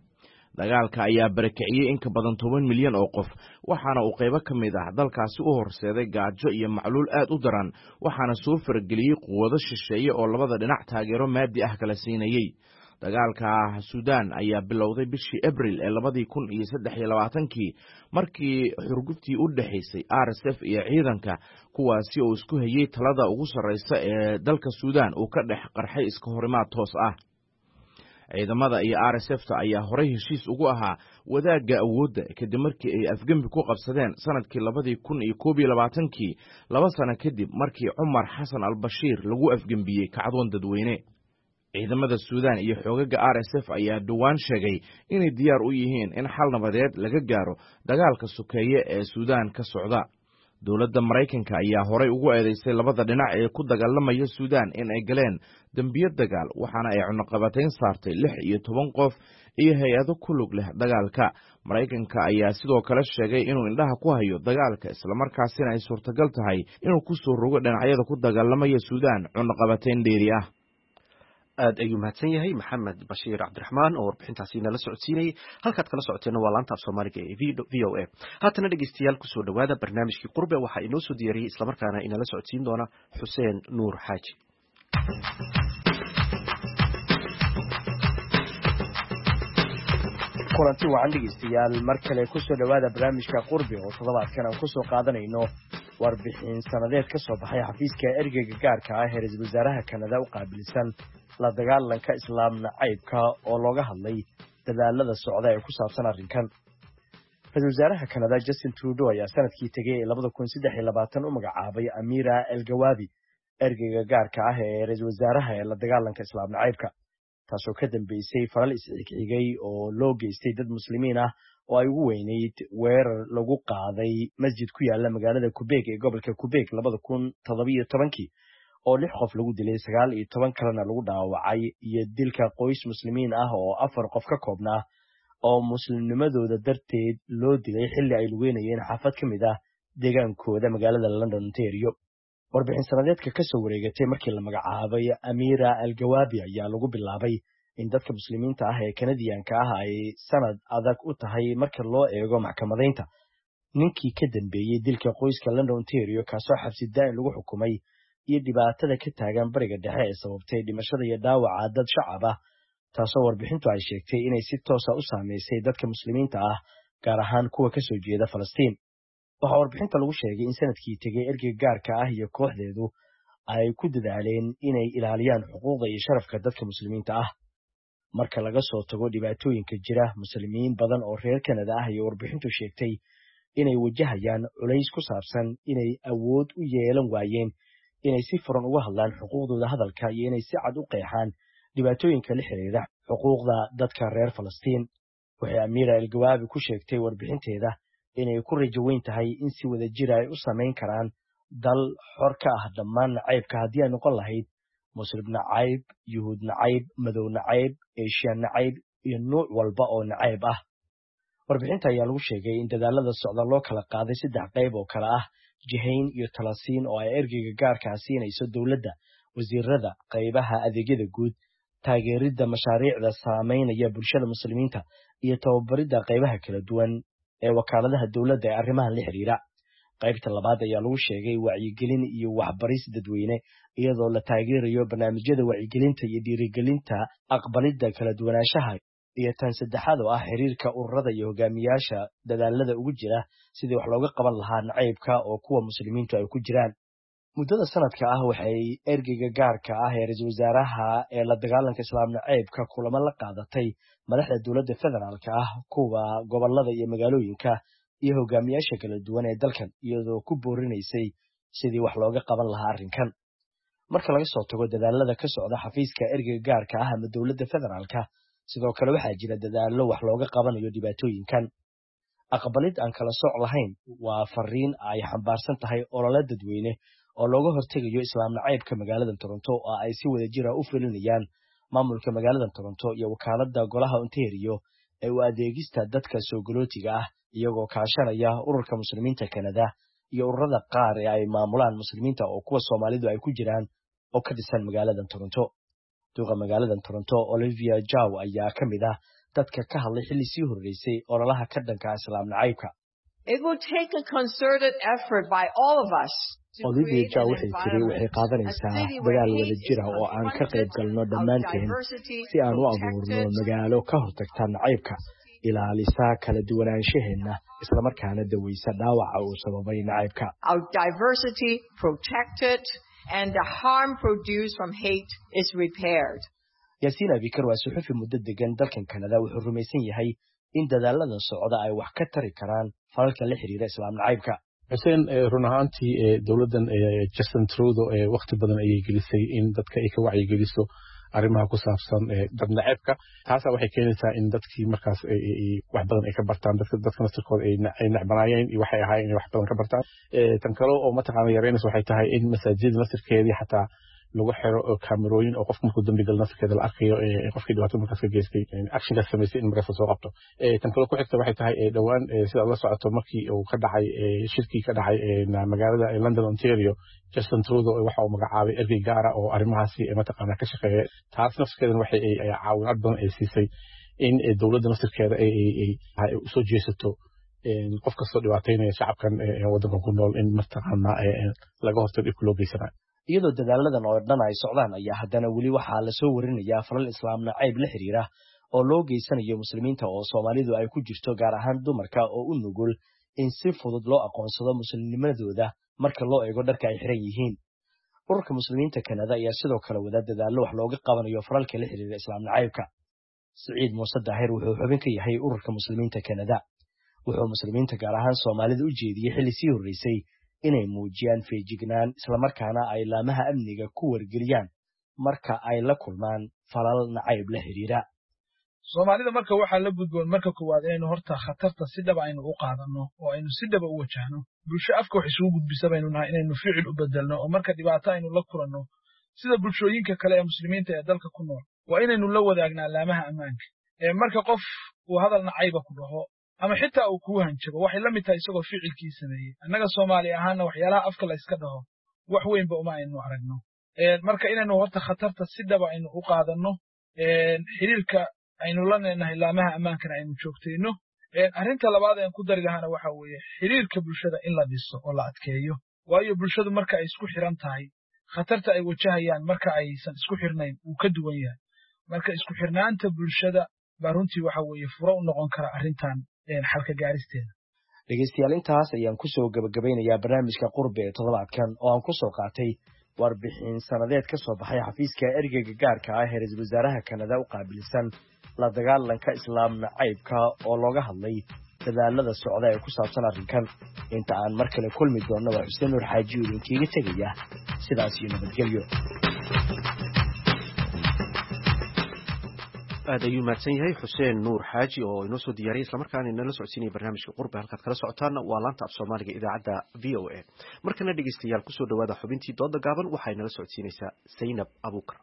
dagaalka ayaa barakiciyey in ka badan toban milyan oo qof waxaana uu qaybo ka mid ah dalkaasi u horseeday gaajo iyo macluul aad u daran waxaana soo farageliyey quwado shisheeye oo labada dhinac taageero maadi ah kala siinayey dagaalka suudaan ayaa bilowday bishii abril ee labadii kun iyo saddex iyo labaatankii markii xurguftii u dhexaysay r s f iyo ciidanka kuwaasi oo isku hayey talada ugu sarraysa ee dalka suudaan uu ka dhex qarxay iska horimaad toos ah ciidamada iyo r s f ta ayaa horay heshiis ugu ahaa wadaagga awoodda kadib markii ay afgembi ku qabsadeen sanadkii labadii kun iyo koob iyo labaatankii laba sano kadib markii cumar xasan al bashiir lagu afgembiyey kacdoon dadweyne ciidamada suudaan iyo xoogaga r s f ayaa dhowaan sheegay inay diyaar u yihiin in xal nabadeed laga gaaro dagaalka sokeeye ee suudaan ka socda dowladda maraykanka ayaa horay ugu eedeysay labada dhinac ee ku dagaalamaya suudaan in ay galeen dembiyo dagaal waxaana ay cunaqabatayn saartay lix iyo toban qof iyo hay-ado ku lug leh dagaalka maraykanka ayaa sidoo kale sheegay inuu indhaha ku hayo dagaalka islamarkaasina ay suurtagal tahay inuu ku soo rogo dhinacyada ku dagaalamaya suudaan cunaqabatayn dheeri ah aad ayuu mahadsan yahay maxamed bashiir cabdiraxmaan oo warbixintaasi nala socodsiinayay halkaad kala socoteenna waa laanta af soomaaliga ee v o a haatana dhegeystayaal kusoo dhowaada barnaamijkii qurbe waxaa inoo soo diyaariyey islamarkaana inala socodsiin doona xuseen nuur xaaji kulanti wacan dhegeystayaal mar kale kusoo dhowaada barnaamijka qurbe oo toddobaadkan aan kusoo qaadanayno warbixin sanadeed ka soo baxay xafiiska ergeyga gaarka ah ee ra-iisul wasaaraha kanada u qaabilsan la dagaalanka islaam nacaybka oo looga hadlay dadaalada socda ee ku saabsan arrinkan ra-iisul wasaaraha kanada justin trudeau ayaa sanadkii tegey ee labada kun saddex iyo labaatan u magacaabay amira elgawaadi ergeyga gaarka ah ee ra-iisul wasaaraha ee la dagaalanka islaam nacaybka taasoo ka dambeysay falal isxigxigay oo loo geystay dad muslimiin ah oo ay ugu weynayd weerar lagu qaaday masjid ku yaala magaalada Quebec ee gobolka Quebec labada kun toddobiyo tobankii oo lix qof lagu dilay sagaal iyo toban kalena lagu dhaawacay iyo dilka qoys muslimiin ah oo afar qof ka koobnaa oo muslimnimadooda darteed loo dilay xilli ay lugeynayeen xaafad ka mid ah deegaankooda magaalada London Ontario warbixin sanadeedka ka soo wareegatay markii la magacaabay Amira Al-Gawabi ayaa lagu bilaabay in dadka muslimiinta ah ee Kanadiyaanka ah ay sanad adag u tahay marka loo eego maxkamadaynta ninkii ka dambeeyay dilka qoyska London Ontario kaasoo xabsi daa'im lagu xukumay iyo dhibaatada ka taagan bariga dhexe ee sababtay dhimashada iyo dhaawaca dad shacab ah taasoo warbixintu ay sheegtay inay si toos ah u saameysay dadka muslimiinta ah gaar ahaan kuwa ka soo jeeda Falastiin waxa warbixinta lagu sheegay in sanadkii tegay ergeyga gaarka ah iyo kooxdeedu ay ku dadaaleen inay ilaaliyaan xuquuqda iyo sharafka dadka muslimiinta ah marka laga soo tago dhibaatooyinka jira muslimiin badan oo reer Kanada ah iyo warbixintu sheegtay inay wajahayaan culays ku saabsan inay awood u yeelan waayeen inay si furan uga hadlaan xuquuqdooda hadalka iyo inay si cad u qeexaan dhibaatooyinka la xiriira xuquuqda dadka reer Falastiin waxay Amira Al-Gawabi ku sheegtay warbixinteeda inay ku rajo weyn tahay in si wada jir ay u sameyn karaan dal xor ka ah dhammaan nacaybka haddii ay noqon lahayd muslim nacayb yuhuud nacayb madow nacayb eeshiya nacayb iyo nuuc walba oo nacayb ah warbixinta ayaa lagu sheegay in dadaalada socda loo kala qaaday saddex qayb oo kala ah jihayn iyo talasiin oo ay ergeyga gaarkaa siinayso dowladda wasiirada qaybaha adeegyada guud taageeridda mashaariicda saameynaya bulshada muslimiinta iyo tababaridda qaybaha kala duwan ee wakaaladaha dowladda ee arrimahan la xiriira qaybta labaad ayaa lagu sheegay wacyigelin iyo waxbaris dadweyne iyadoo la taageerayo barnaamijyada wacyigelinta iyo dhiirigelinta aqbalidda kala duwanaanshaha iyo tan saddexaad oo ah xiriirka ururada iyo hogaamiyaasha dadaalada ugu jira sidii wax looga qaban lahaa nacaybka oo kuwa muslimiintu ay ku jiraan muddada sanadka ah waxay ergeyga gaarka ah ee ra-iisul wasaaraha ee la dagaalanka islaam naceybka kulamo la qaadatay madaxda dowladda federaalka ah kuwa gobolada iyo magaalooyinka iyo hogaamiyaasha kala duwan ee dalkan iyadoo ku boorinaysay sidii wax looga qaban lahaa arrinkan marka laga soo tago dadaalada ka socda xafiiska ergeyga gaarka ah ama dowladda federaalka sidoo kale waxaa jira dadaallo wax looga qabanayo dhibaatooyinkan aqbalid aan kala sooc lahayn waa fariin ay xambaarsan tahay olole dadweyne oo looga hortegayo islaam naceybka magaalada Toronto oo ay si wada jir ah u filinayaan maamulka magaalada Toronto iyo wakaaladda golaha Ontario ee u adeegista dadka soo galootiga ah iyagoo kaashanaya ururka muslimiinta Canada iyo ururada qaar ee ay maamulaan muslimiinta oo kuwa Soomaalidu ay ku jiraan oo ka dhisan magaalada Toronto duqa magaalada Toronto Olivia Jaw ayaa ka mid ah dadka ka hadlay xilli sii horeysay ololaha ka dhanka islaam naceybka. It will take a concerted effort by all of us. Olivia Jaw waxay tiri waxay qaadanaysaa dagaal wada jir ah oo aan ka qayb galno dhammaanteen si aan u abuurno magaalo ka hortagta naceybka ilaalisa kala duwanaanshaheena isla markaana daweysa dhaawaca uu sababay naceybka. Our diversity protected and the harm produced from hate is repaired. Yaasiin Abikar waa suxufi muddo degan dalkan Canada wuxuu rumaysan yahay in dadaalada socda ay wax ka tari karaan falalka la xiriira islaam naceybka. Xuseen run ahaantii dowladdan Justin Trudeau waqti badan ayay gelisay in dadka ay ka wacyi geliso arrimaha ku saabsan dad naceybka taas waxay keenaysaa in dadkii markaas wax badan ay ka bartaan dadka dadka nasirkooda ay nacbanayeen iyo waxay ahaayeen in wax badan ka bartaan tan kale oo mataqaana yareynaysa waxay tahay in masaajidda nasirkeedii xataa lagu xiro kaamirooyin oo qofka markuu dambi gal nasirkeeda la arkayo qofkii dhibaato markaas ka geystay actionka sameysay in markaas soo qabto tan kale ku xigta waxay tahay dhawaan sida la socoto markii uu ka dhacay shirkii ka dhacay magaalada London Ontario Justin Trudeau waxa uu magacaabay ergey gaar ah oo arrimahaasi mataqaana ka shaqeeya taas nafskeedan waxay ay caawinad badan ay siisay in dowladda nasirkeeda ay ay soo jeesato qof kastoo dhibaateynaya shacabkan waddanka ku nool in mataqaana laga hortago dhibka loo geysanayo iyadoo dadaaladan oo dhan ay socdaan ayaa haddana weli waxaa la soo warinayaa falal islaam nacayb la xiriira oo loo geysanayo muslimiinta oo Soomaalidu ay ku jirto gaar ahaan dumarka oo u nugul in si fudud loo aqoonsado muslimnimadooda marka loo eego dharka ay xiran yihiin ururka muslimiinta Canada ayaa sidoo kale wada dadaallo wax looga qabanayo falalka la xiriira islaam nacaybka Saciid Muuse Daahir wuxuu xubin ka yahay ururka muslimiinta Canada wuxuu muslimiinta gaar ahaan Soomaalida u jeediyay xilli sii horeysay inay muujiyaan feejignaan isla markaana ay laamaha amniga ku wargeliyaan marka ay la kulmaan falal nacayb la xiriira Soomaalida marka waxa la gudboon marka koowaad inaynu horta khatarta si dhab aynu u qaadano oo aynu si dhab u wajahno bulsho afka wax isugu gudbisabaynu nahay inaynu ficil u bedelno oo marka dhibaato aynu la kulanno sida bulshooyinka kale ee muslimiinta ee dalka ku nool waa inaynu la wadaagnaa laamaha ammaanka ee marka qof uu hadal nacayb ku dhaho ama xitaa uu ku hanjabo waxay la mid tahay isagoo ficilkiisa sameeyay annaga Soomaali ahaana waxyaalaha afka la iska dhaho wax weyn ba uma aynu aragno ee marka inaynu horta khatarta si dhab aynu u qaadano ee xiriirka aynu la leenahay laamaha ammaankana aynu joogteeno ee arinta labaad ee ku dari lahaana waxa weeye xiriirka bulshada in la dhiso oo la adkeeyo waayo bulshadu marka ay isku xiran tahay khatarta ay wajahayaan marka aysan isku xirnayn uu ka duwan yahay marka isku xirnaanta bulshada baa runtii waxa weeye furo u noqon kara arintan xalka gaaristeeda dhegeystayaal intaas ayaan ku soo gabagabeynayaa barnaamijka qurbe ee toddobaadkan oo aan ku soo qaatay warbixin sanadeed ka soo baxay xafiiska ergeyga gaarka ah ee ra'iisul wasaaraha Canada u qaabilsan la dagaalanka islaam nacaybka oo looga hadlay dadaalada socda ee ku saabsan arrinkan inta aan mar kale kulmi doonno waa Xuseen Nuur Xaaji oo idinkaga tegaya sidaas iyo nabadgelyo aad ayuu mahadsan yahay Xuseen Nuur Xaaji oo inoo soo diyaariyay isla markaana inala socodsiinaya barnaamijka qurbe halkaad kala socotaan waa laanta af Soomaaliga idaacadda V O A markana dhageystayaal ku soo dhawaada xubintii dooda gaaban waxay nala socodsiinaysaa Zainab Abuukar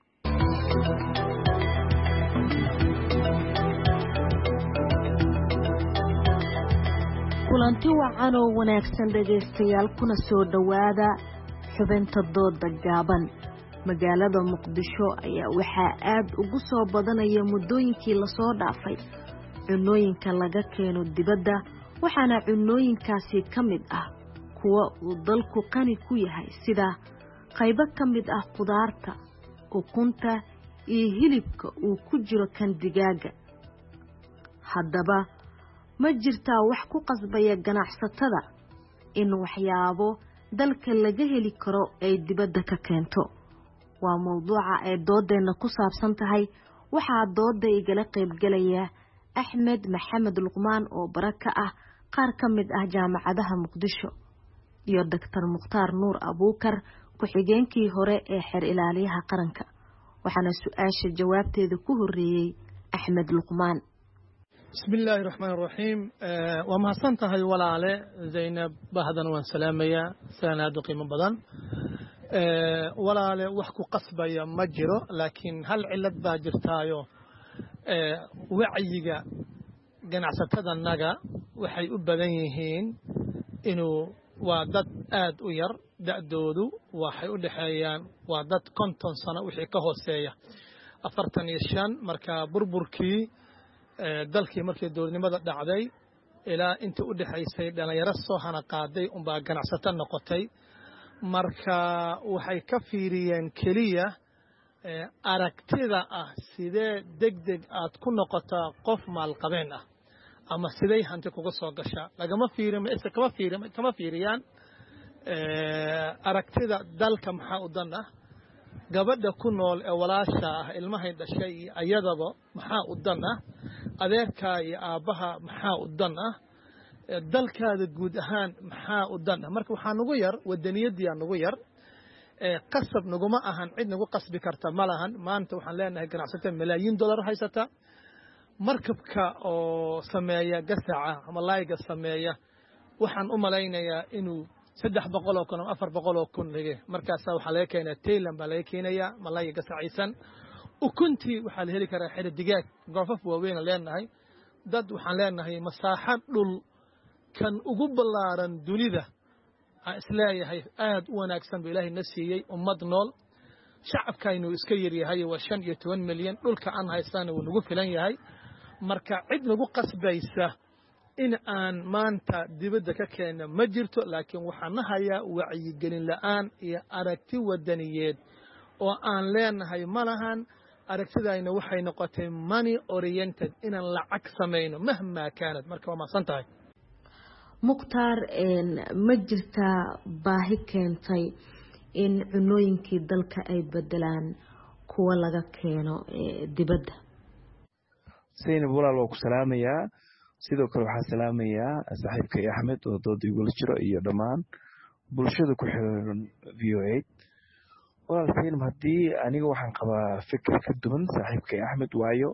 kulanti wacan oo wanaagsan dhageystayaal kuna soo dhawaada xubinta dooda gaaban magaalada Muqdisho ayaa waxaa aad ugu soo badanaya muddooyinkii la soo dhaafay cunooyinka laga keeno dibadda waxaana cunooyinkaasi ka mid ah kuwa uu dalku qani ku yahay sida qaybo ka mid ah qudaarta ukunta iyo hilibka uu ku jiro kan digaaga haddaba ma jirtaa wax ku qasbaya ganacsatada in waxyaabo dalka laga heli karo ay dibadda ka keento waa mowduuca ay doodeenna ku saabsan tahay waxaa dooda igala qaybgalaya axmed maxamed luqmaan oo bara ka ah qaar ka mid ah jaamacadaha muqdisho iyo doctor mukhtaar nuur abuukar ku-xigeenkii hore ee xeer ilaaliyaha qaranka waxaana su-aasha jawaabteeda ku horeeyey axmed luqmaan bismillaahi raxmaan raxiim waa mahadsan tahay walaale zaynab bahdan waan salaamayaa sanaad qiimo badan walaale wax ku qasbaya ma jiro laakiin hal cilad baa jirtaayo wacyiga ganacsatadanaga waxay u badan yihiin inuu waa dad aad u yar da'doodu waxay u dhaxeeyaan waa dad konton sano wixii ka hooseeya afartan iyo shan marka burburkii dalkii markii dowladnimada dhacday ilaa intii u dhaxaysay dhalinyaro soo hana qaaday unbaa ganacsato noqotay marka waxay ka fiiriyeen keliya aragtida ah sidee degdeg aad ku noqotaa qof maalqabeen ah ama siday hanti kuga soo gashaa lagama fiirin ise kama fiirin kama fiiriyaan aragtida dalka maxaa u dan ah gabadha ku nool ee walaasha ah ilmahay dhashay iyo ayadaba maxaa u dan ah adeerkaa iyo aabbaha maxaa u dan ah dalkaada guud ahaan maxaa u dan ah marka waxaa nagu yar wadaniyadiyaa nagu yar qasab naguma ahan cid nagu qasbi karta ma lahan maanta waxaan leenahay ganacsato malaayiin dollar haysata markabka oo sameeya gasaca ama laayga sameeya waxaan u malaynayaa inuu saddex boqol oo kun ama afar boqol oo kun lege markaasaa waxaa laga keenaa tayland baa laga keenayaa malaayga gasacaysan ukuntii waxaa la heli karaa xero digaag goofaf waaweyn leenahay dad waxaan leenahay masaaxad dhul kan ugu ballaaran dunida aan isleeyahay aad u wanaagsan buu ilaahay na siiyey ummad nool shacabkaynu iska yaryahay waa shan iyo toban milyan dhulka aan haysana wuu nagu filan yahay marka cid nagu qasbaysa in aan maanta dibadda ka keenno ma jirto laakiin waxaan nahayaa wacyigelin la'aan iyo aragti wadaniyeed oo aan leenahay ma lahan aragtidayna waxay noqotay money oriented inaan lacag samayno mahmaa kaanad marka waa mahadsan tahay mukhtaar ma jirtaa baahi keentay in cunooyinkii dalka ay bedelaan kuwa laga keeno dibadda zaynab walaal waa ku salaamayaa sidoo kale waxaan salaamayaa saaxiibkay axmed oo dooda igula jiro iyo dhammaan bulshada ku xiran v o eight walaal zaynab haddii aniga waxaan qabaa fikir ka duwan saaxiibkay axmed waayo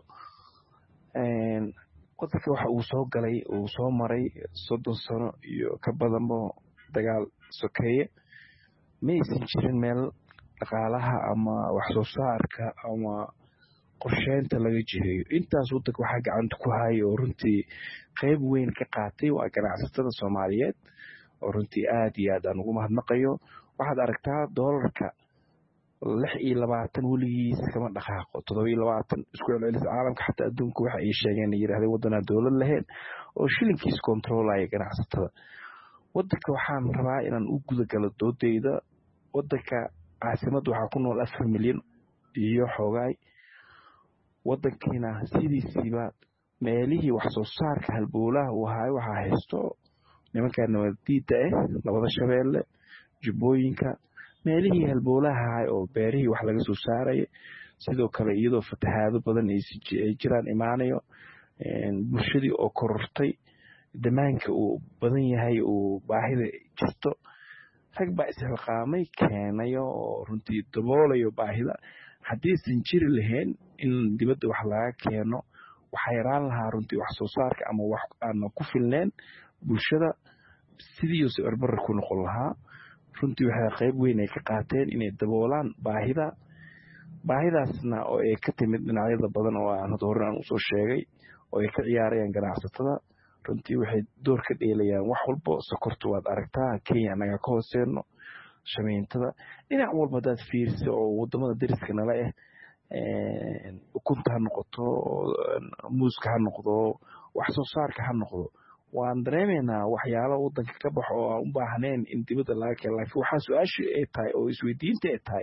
wadanka waxa uu soo galay uu soo maray soddon sano iyo ka badanba dagaal sokeeye ma aysan jirin meel dhaqaalaha ama wax soo saarka ama qorsheynta laga jiheeyo intaas wadanka waxaa gacanta ku haya oo runtii qeyb weyn ka qaatay waa ganacsatada soomaaliyeed oo runtii aad iyo aad aan ugu mahadnaqayo waxaad aragtaa doolarka lix iyo labaatan weligiis kama dhaqaaqo toddoba iyo labaatan isku celcelis caalamka xataa adduunka waxa ay sheegeen yidhahdeen waddanaa dowlad lahayn oo shilinkiis controlaya ganacsatada wadanka waxaan rabaa inaan u gudagalo doodeyda wadanka caasimadda waxaa ku nool afar milyan iyo xoogaay wadankiina sidiisiiba meelihii wax soo saarka halbowlaha uu ahaay waxaa haysto nimankaa nabadiida ah labada shabeelle jubbooyinka meelihii halbowlaha ahaay oo beerihii wax laga soo saaraya sidoo kale iyadoo fatahaado badan ay jiraan imaanayo bulshadii oo korortay damaanka uu badan yahay uu baahida jirto rag baa isxilqaamay keenayo oo runtii daboolayo baahida haddiisan jiri lahayn in dibadda wax laga keeno waxaa yaraan lahaa runtii wax soo saarka ama wax aana ku filneen bulshada sidii sicir barar ku noqon lahaa runtii waxay qayb weyn ay ka qaateen inay daboolaan baahida baahidaasna oo ay ka timid dhinacyada badan oo aan hadda hore aan usoo sheegay oo ay ka ciyaarayaan ganacsatada runtii waxay door ka dheelayaan wax walba sokorta waad aragtaa kenya anaga ka hooseeno shamiintada dhinac walba hadaad fiirisa oo wadamada dariska nala ah ukunta ha noqoto muuska ha noqdo wax soo saarka ha noqdo waan dareemaynaa waxyaalo wadanka ka baxo oo aan u baahnayn in dibadda laga keeno laakiin waxaa su-aasha ay tahay oo isweydiinta ay tahay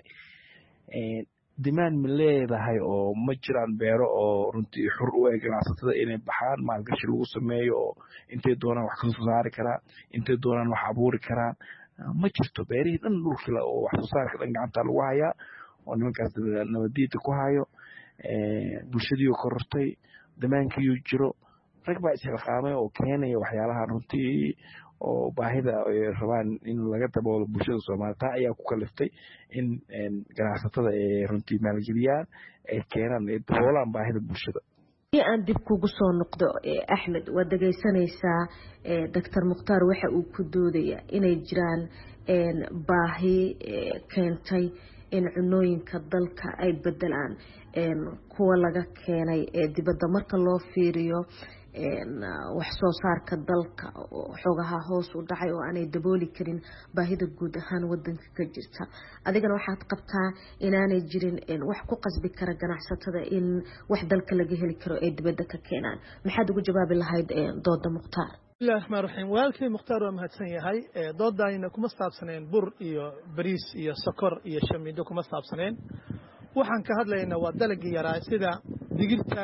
dimaan ma leedahay oo ma jiraan beero oo runtii xur u eg ganacsatada inay baxaan maalgashi lagu sameeyo oo intay doonaan wax kasoo saari karaan intay doonaan wax abuuri karaan ma jirto beerihii dhan dhulkila oo wax soo saarka dhan gacanta lagu hayaa oo nimankaas nabadiida ku hayo bulshadii korortay damaankii jiro rag baa isxilqaamay oo keenaya waxyaalaha runtii oo baahida ay rabaan in laga daboolo bulshada Soomaaliyeed taa ayaa ku kaliftay in ganacsatada ay runtii maalgeliyaan ay keenaan ay daboolaan baahida bulshada aan dib kugu soo noqdo Axmed waad dhageysanaysaa Dr Mukhtaar waxa uu ku doodaya inay jiraan baahi keentay in cunooyinka dalka ay bedelaan kuwa laga keenay dibadda marka loo fiiriyo wax soo saarka dalka xogaha hoos u dhacay oo aanay dabooli karin baahida guud ahaan wadanka ka jirta adigana waxaad qabtaa inaanay jirin wax ku qasbi kara ganacsatada in wax dalka laga heli karo ay dibadda ka keenaan maxaad ugu jawaabi lahayd dooda Mukhtaar bismillaahir rahmaanir rahiim walkii Mukhtaar waa mahadsan yahay doodayna kuma saabsaneen bur iyo bariis iyo sokor iyo shamiido kuma saabsaneen waxaan ka hadlaynaa waa dalagii yaraa sida digirta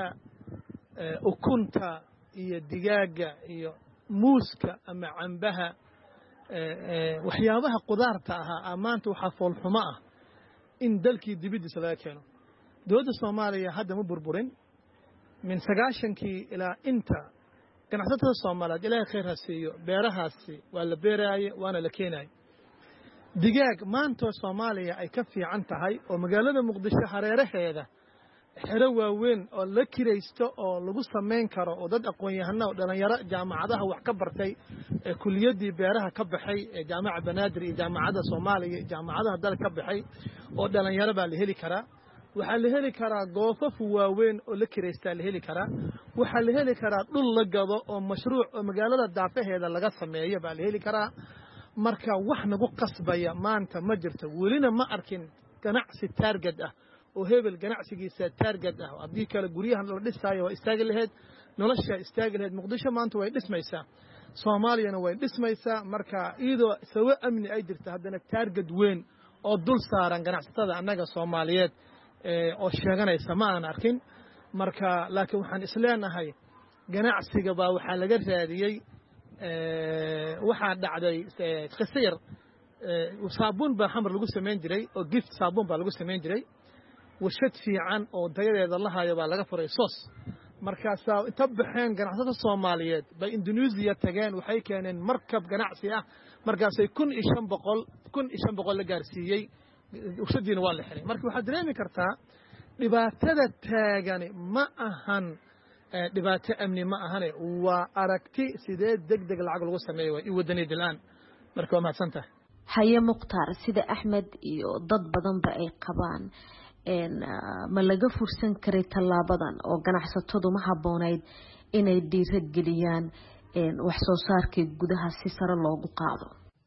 ukunta iyo digaaga iyo muuska ama cambaha waxyaabaha qudaarta ah maanta waxa fool xumo ah in dalkii dibadiisa laga keeno dowladda Soomaaliya hadda ma burburin min sagaashankii ilaa inta ganacsatada Soomaaliyeed ilaahay khayr ha siiyo beerahaasi waa la beeraayay waana la keenayay digaag maanta Soomaaliya ay ka fiican tahay oo magaalada Muqdisho hareeraheeda xero waaweyn oo la kiraysto oo lagu sameyn karo oo dad aqoon-yahano oo dhalinyaro jaamacadaha wax ka bartay ee kuliyadii beeraha ka baxay ee jaamacada Banaadir iyo jaamacada Soomaaliya iyo jaamacadaha dalka ka baxay oo dhalinyaro baa la heli karaa waxa la heli karaa goofaf waaweyn oo la kiraysta la heli karaa waxa la heli karaa dhul la gado oo mashruuc oo magaalada daafaheeda laga sameeyo baa la heli karaa marka wax nagu qasbaya maanta ma jirto welina ma arkin ganacsi target ah oo hebel ganacsigiisa target ah hadii kala guryahan la dhisaayo waa istaagi lahayd nolosha istaagi lahayd Muqdisho maanta way dhismaysaa Soomaaliyana way dhismaysaa marka iyadoo sawa amni ay jirto haddana target weyn oo dul saaran ganacsatada annaga Soomaaliyeed ee oo sheeganaysa ma aan arkin marka laakiin waxaan isleenahay ganacsiga baa waxa laga raadiyay ee waxa dhacday qasir ee saabuun baa xamar lagu sameyn jiray oo gift saabuun baa lagu sameyn jiray warshad fiican oo dayadeeda la hayo baa laga furay soos markaas inta baxeen ganacsatada Soomaaliyeed bay Indonesia tageen waxay keeneen markab ganacsi ah markaas ay kun iyo shan boqol kun iyo shan boqol la gaarsiiyay warshadiina waa la xiray marka waxaad dareemi kartaa dhibaatada taagani ma ahan dhibaato amni ma ahane waa aragti sidee degdeg lacag lagu sameeyo iyo wadaniyad laan marka waa mahadsantahay haye Mukhtaar sida Axmed iyo dad badan ba ay qabaan in ma laga fursan karay talaabadan oo ganacsatadu ma haboonayd inay dhiirad geliyaan in wax soo saarkii gudaha si sare loogu qaado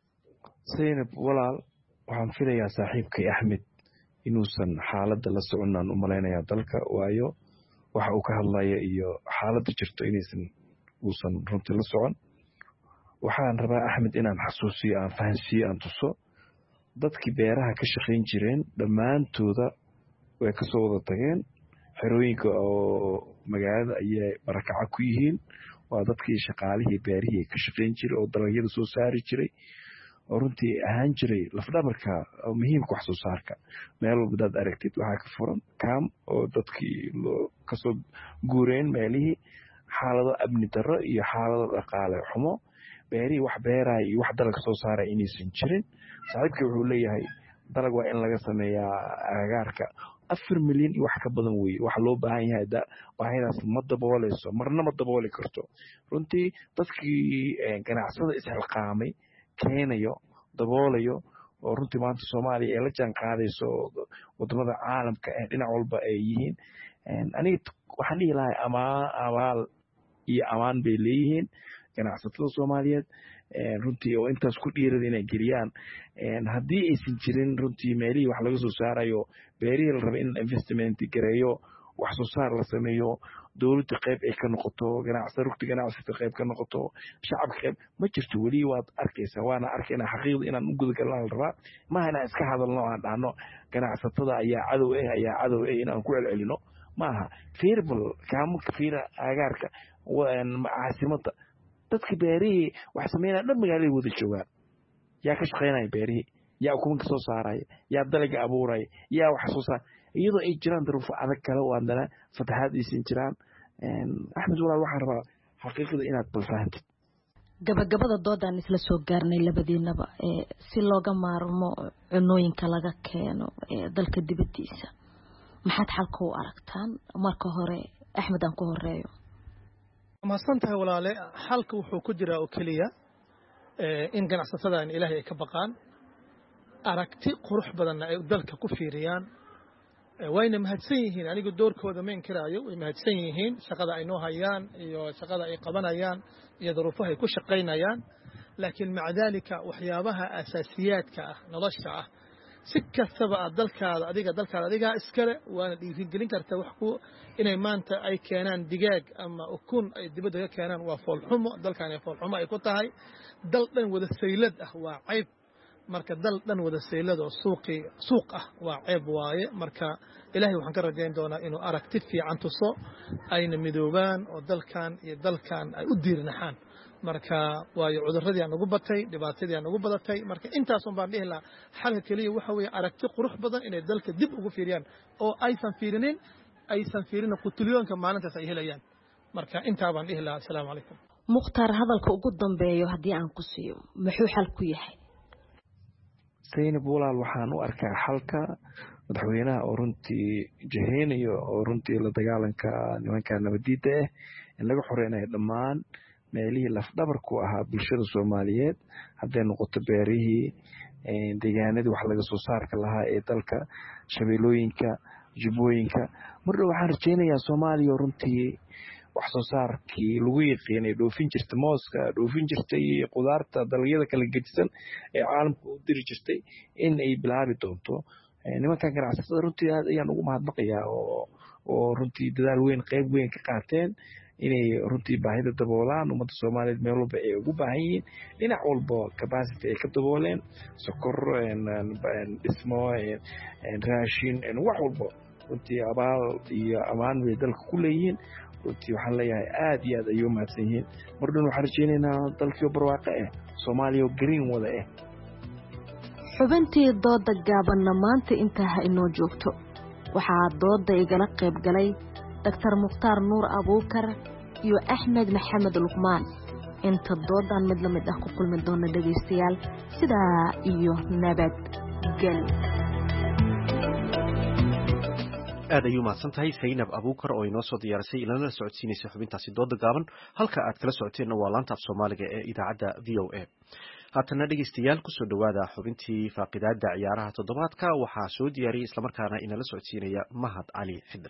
Zainab walaal waxaan filayaa saaxiibkay Axmed inuusan xaaladda la soconaan u maleynayaa dalka waayo waxa uu ka hadlaya iyo xaaladda jirto inaysan uusan runtii la socon waxaan rabaa Axmed inaan xasuusiyo aan fahansiyo aan tuso dadkii beeraha ka shaqayn jireen dhammaantooda way ka soo wada tageen xerooyinka oo magaalada ayay barakaca ku yihiin waa dadkii shaqaalihii beerihii ka shaqayn jiray oo dalagyada soo saari jiray oo runtii ahaan jiray lafdhabarka muhiimka wax soo saarka meel walba dad aragtid waxaa ka furan kaam oo dadkii ka soo guureen meelihii xaalado amni darro iyo xaalado dhaqaale xumo beerihii wax beeraya iyo wax dalag soo saaraya inaysan jirin saaxiibkii wuxuu leeyahay dalag waa in laga sameeyaa agagaarka afar milyan iyo wax ka badan weeye wax loo baahan yahay baahidaas ma daboolayso marna ma dabooli karto runtii dadkii ganacsada isxilqaamay keenayo daboolayo oo runtii maanta Soomaaliya ee la jaan qaadayso wadamada caalamka ee dhinac walba ay yihiin aniga waxaan dhihi lahaa amaan abaal iyo amaan bay leeyihiin ganacsatada Soomaaliyeed runtii oo intaas ku dhiirada inay geliyaan haddii aysan jirin runtii meelihii wax laga soo saarayo beerihii la raba in investment gareeyo wax soo saar la sameeyo dowladda qayb ay ka noqoto ganacsi rugta ganacsiga qayb ka noqoto shacabka qayb ma jirto wali waad arkaysaa waana arkaynaa xaqiiqda inaan u gudagalnaa rabaa ma aha inaan iska hadalno aan dhahno ganacsatada ayaa cadow ah ayaa cadow ah inaan ku celcelino ma aha fiirbal kaamunka fiira agaarka caasimada dadka beerihii wax sameynaa dhan magaalada wada joogaan yaa ka shaqaynaya beerihii yaa ukuman ka soo saaraya yaa dalaga abuuraya yaa wax soo saar iyadoo ay jiraan duruufo adag kale oo haddana fatahaad aysan jiraan axmed walaal waxaan rabaa xaqiiqada inaad balfahamtid gabagabada doodaan isla soo gaarnay labadiinaba si looga maarmo cunooyinka laga keeno dalka dibadiisa maxaad xalka u aragtaan marka hore axmed aan ku horeeyo mahadsan tahay walaale xalka wuxuu ku jiraa oo keliya in ganacsatada ilaahay ay ka baqaan aragti qurux badanna ay dalka ku fiiriyaan wayna mahadsan yihiin anigu doorkooda ma inkiraayo way mahadsan yihiin shaqada ay noo hayaan iyo shaqada ay qabanayaan iyo duruufaha ay ku shaqaynayaan laakiin maca daalika waxyaabaha asaasiyaadka ah nolosha ah si kastaba aad dalkaada adiga dalkaada adigaa iskale waana dhiirigelin kartaa wax ku inay maanta ay keenaan digaag ama ukun ay dibadda ka keenaan waa foolxumo dalkaani foolxumo ay ku tahay dal dhan wada saylad ah waa cayb marka dal dhan wada saylad oo suuqi suuq ah waa ceeb waaye marka ilaahay waxaan ka rajayn doonaa inuu aragti fiican tuso ayna midoobaan oo dalkan iyo dalkan ay u diirnaxaan marka waayo cudurradii aan ugu batay dhibaatadii aan ugu badatay marka intaas un baan dhihi lahaa xalka keliya waxa weeye aragti qurux badan inay dalka dib ugu fiiriyaan oo aysan fiirinin aysan fiirinin qutulyoonka maalintaas ay helayaan marka intaa baan dhihi lahaa asalaamu calaykum mukhtaar hadalka ugu dambeeyo haddii aan ku siiyo muxuu xal ku yahay zaynab walaal waxaan u arkaa xalka madaxweynaha oo runtii jaheynayo oo runtii la dagaalanka nimanka nabadiida ah in laga xoreynayo dhammaan meelihii lafdhabarku ahaa bulshada soomaaliyeed hadday noqoto beerihii deegaanadii wax laga soo saarka lahaa ee dalka shabeelooyinka jubbooyinka mar dhow waxaan rajeynayaa soomaaliya runtii wax soo saarkii lagu yaqiinay dhoofin jirta mooska dhoofin jirtay qudaarta dalagyada kala gedisan ee caalamka u diri jirtay in ay bilaabi doonto nimankan ganacsatada runtii aad ayaan ugu mahadnaqayaa oo oo runtii dadaal weyn qayb weyn ka qaateen inay runtii baahida daboolaan ummadda soomaaliyeed meel walba ay ugu baahan yihiin dhinac walba capacity ay ka dabooleen sokor dhismo raashin wax walba runtii abaal iyo ammaan bay dalka ku leeyihiin runtii waxaan leeyahay aad iyo aad ayuu mahadsan yihiin mar dhan waxaan rajeynaynaa dalkii barwaaqo ah soomaaliya green wada ah xubintii dooda gaabanna maanta intaa ha inoo joogto waxaa dooda igala qayb galay doctor mukhtaar nuur abuukar iyo axmed maxamed luqmaan inta doodan mid la mid ah ku kulmi doona dhegaystayaal sidaa iyo nabadgel aad ayuu mahadsan tahay zaynab abuukar oo inoo soo diyaarisay ilana socodsiinaysa xubintaasi dooda gaaban halka aad kala socoteenna waa laanta af soomaaliga ee idaacadda v o a haatana dhegaystayaal kusoo dhowaada xubintii faaqidaada ciyaaraha toddobaadka waxaa soo diyaariyey islamarkaana inala socodsiinaya mahad cali xidir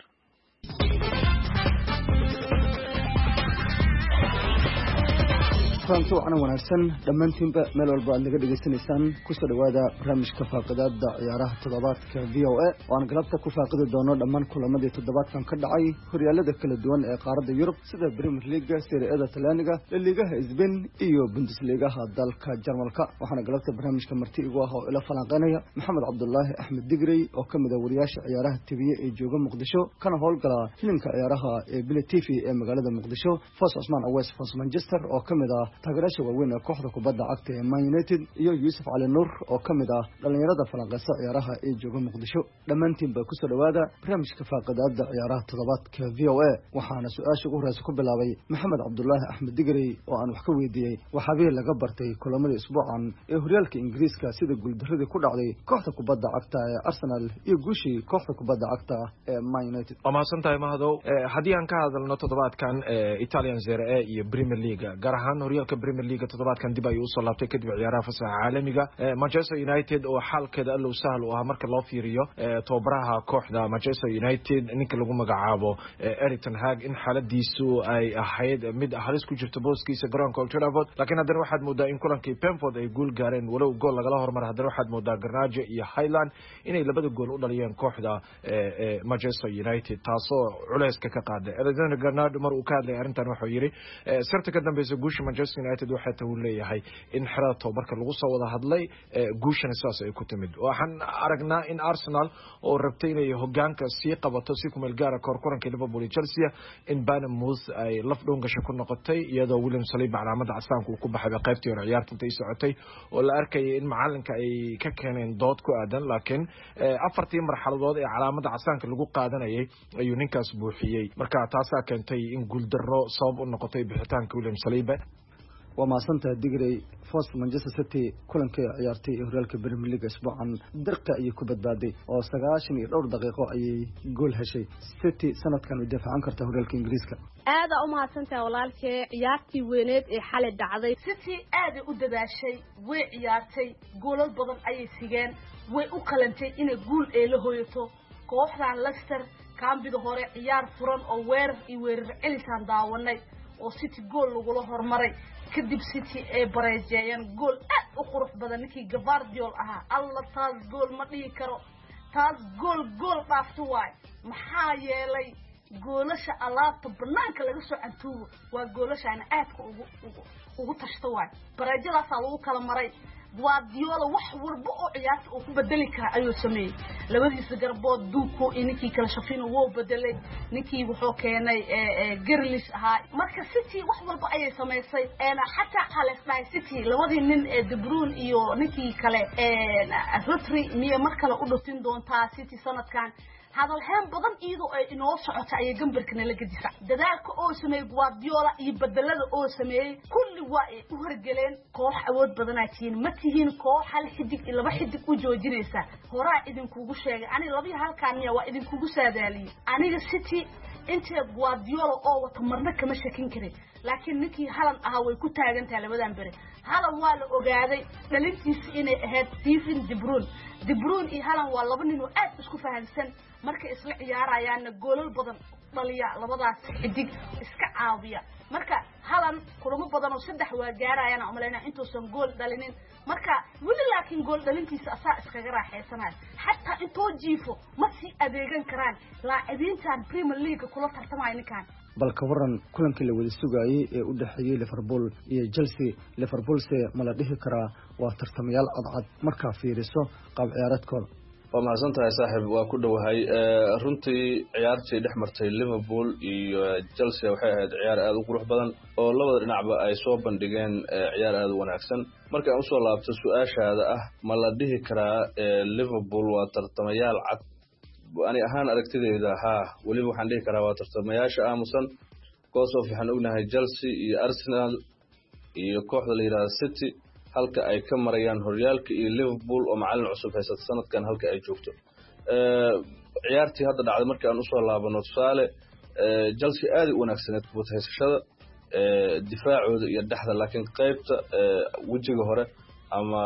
kulanti wacan wanaagsan dhammaantiinba meel walba aad naga dhegaysanaysaan kusoo dhowaada barnaamijka faaqidaada ciyaaraha toddobaadka v o a oo aan galabta ku faaqidi doono dhammaan kulamadii toddobaadkan ka dhacay horyaalada kala duwan ee qaaradda yurub sida premier leaga serie-ada talyaaniga laliigaha sbain iyo bundesligaha dalka jarmalka waxaana galabta barnaamijka marti igu ah oo ila falanqeynaya maxamed cabdulaahi axmed digrey oo ka mid a wariyaasha ciyaaraha tibiye ee jooga muqdisho kana howlgala filimka ciyaaraha ee bile t v ee magaalada muqdisho fos cusmaan aweys fos manchester oo ka mid ah taageeraasha waaweyn ee kooxda kubadda cagta ee man united iyo yuusuf cali nuur oo ka mid ah dhallinyarada falanqeysa ciyaaraha ee jooga muqdisho dhammaantiinba kusoo dhowaada barnaamijka faaqidaada ciyaaraha toddobaadka v o a waxaana su-aasha ugu horeysa ku bilaabay maxamed cabdulaahi axmed digrey oo aan wax ka weydiiyey waxaabihii laga bartay kulamadii isbuucan ee horyaalka ingiriiska sida guuldaradii ku dhacday kooxda kubadda cagta ee arsenal iyo guushii kooxda kubadda cagta ee man united waa mahadsan tahay mahadow haddii aan ka hadalno toddobaadkan italian zere e iyo premier leaga gaar ahaan horyaalka premier league toddobaadkan dib ayuu usoo laabtay kadib ciyaaraha fasaxa caalamiga manchester united oo xaalkeeda allow sahal u ah marka loo fiiriyo tababaraha kooxda manchester united ninka lagu magacaabo Erik ten Hag in xaaladiisu ay ahayd mid halis ku jirto booskiisa garoonka Old Trafford laakiin haddana waxaad moodaa in kulankii Brentford ay guul gaareen walow gool lagala hormar haddana waxaad moodaa Garnacho iyo Highland inay labada gool u dhaliyeen kooxda Manchester United taasoo culayska ka qaaday Alexander Garnacho mar uu ka hadlay arrintan wuxuu yiri sirta ka dambaysa guusha Manchester Manchester United waxay uu leeyahay in xirada tababarka lagu soo wada hadlay guushana sidaas ay ku timid waxaan aragnaa in Arsenal oo rabtay inay hogaanka sii qabato si ku meel gaar ah korkoranka Liverpool iyo Chelsea in Bournemouth ay laf dhoongasho ku noqotay iyadoo William Saliba calaamada casaanka uu ku baxay qaybtii hore ciyaarta intay socotay oo la arkay in macalinka ay ka keeneen dood ku aadan laakiin afartii marxaladood ee calaamada casaanka lagu qaadanayay ayuu ninkaas buuxiyay marka taas ayaa keentay in guul darro sabab u noqotay bixitaanka William Saliba waa maasantahay Digrey First Manchester City kulankii ciyaartay horyaalka Premier League isbuucan dirqa ay ku badbaaday oo sagaashan iyo dhowr daqiiqo ayay gool heshay City sanadkan u difaacan karta horyaalka Ingiriiska aad u mahadsantahay walaalkay ciyaartii weyneed ee xalay dhacday City aad u dadaashay way ciyaartay goolal badan ayay sigeen way u qalantay inay gool ee la hooyato kooxdan Leicester kaambida hore ciyaar furan oo weerar iyo weerar celisan daawanay oo City gool lagu hormaray kadib City ay bareejayeen gool aad u qurux badan ninkii Gavardiol ahaa alla taas gool ma dhigi karo taas gool gool dhaafto waay maxaa yeelay goolasha alaabta banaanka laga soo cantuubo waa goolasha aan aadka ugu ugu tashto waay bareejadaas lagu kala maray Guardiola wax walba oo ciyaarta uu ku bedeli kara ayuu sameeyay labadiisa garbood duuko inkii kala shafino wuu bedelay ninkii wuxuu keenay ee Grealish ahaa marka City wax walba ayay sameysay ee xataa Leicester City labadii nin ee De Bruyne iyo ninkii kale ee Rodri miya mar kale u dhufin doontaa City sanadkan hadal heem badan iyadoo ay inoo socota ay gambarkana la gadisa dadaalka oo sameeyay Guardiola iyo bedelada oo sameeyay kulli waa ay u horgaleen koox awood badan ay tihiin ma tihiin koox hal xidig iyo laba xidig u joojinaysa horaa idin kugu sheegay ani laba halkaan waa idin kugu saadaaliyay aniga City inta Guardiola oo wata marna kama shakin karin laakiin ninkii halan aha way ku taagantaa labadan bari halan waa la ogaaday dhalintiisa inay ahayd Kevin De Bruyne De Bruyne iyo halan waa laba nin oo aad isku fahansan marka isla ciyaarayaan goolal badan dhaliya labadaas xidig iska caawiya marka halan kulamo badan oo saddex waa gaarayaan umaleena intuu san gool dhalinin marka wali laakiin gool dhalintiisa asaa iskaga raaxaysanay hatta intuu jiifo ma si adeegan karaan laacibiintan Premier League kula tartamayaan ninkan balka waran kulankii la wada sugayay ee u dhaxeeyay Liverpool iyo Chelsea Liverpool se ma la dhihi karaa waa tartamayaal cadcad marka fiiriso qaab ciyaareedkooda waa mahadsantahay saaxiib waa ku dhawahay runtii ciyaartii dhex martay Liverpool iyo Chelsea waxay ahayd ciyaar aad u qurux badan oo labada dhinacba ay soo bandhigeen ciyaar aad u wanaagsan marka aan soo laabto su'aashaada ah ma la dhihi karaa Liverpool waa tartamayaal cad ani ahaan aragtidayda ha waliba waxaan dhihi karaa waa tartamayaasha aamusan koosoo waxaan ognahay Chelsea iyo Arsenal iyo kooxda la yiraahdo City halka ay ka marayaan horyaalka iyo Liverpool oo macallin cusub haysta sanadkan halka ay joogto ee ciyaartii hadda dhacday markii aan u soo laabano tusaale ee Chelsea aad u wanaagsaneed kubad haysashada ee difaacooda iyo dhaxda laakiin qaybta wajiga hore ama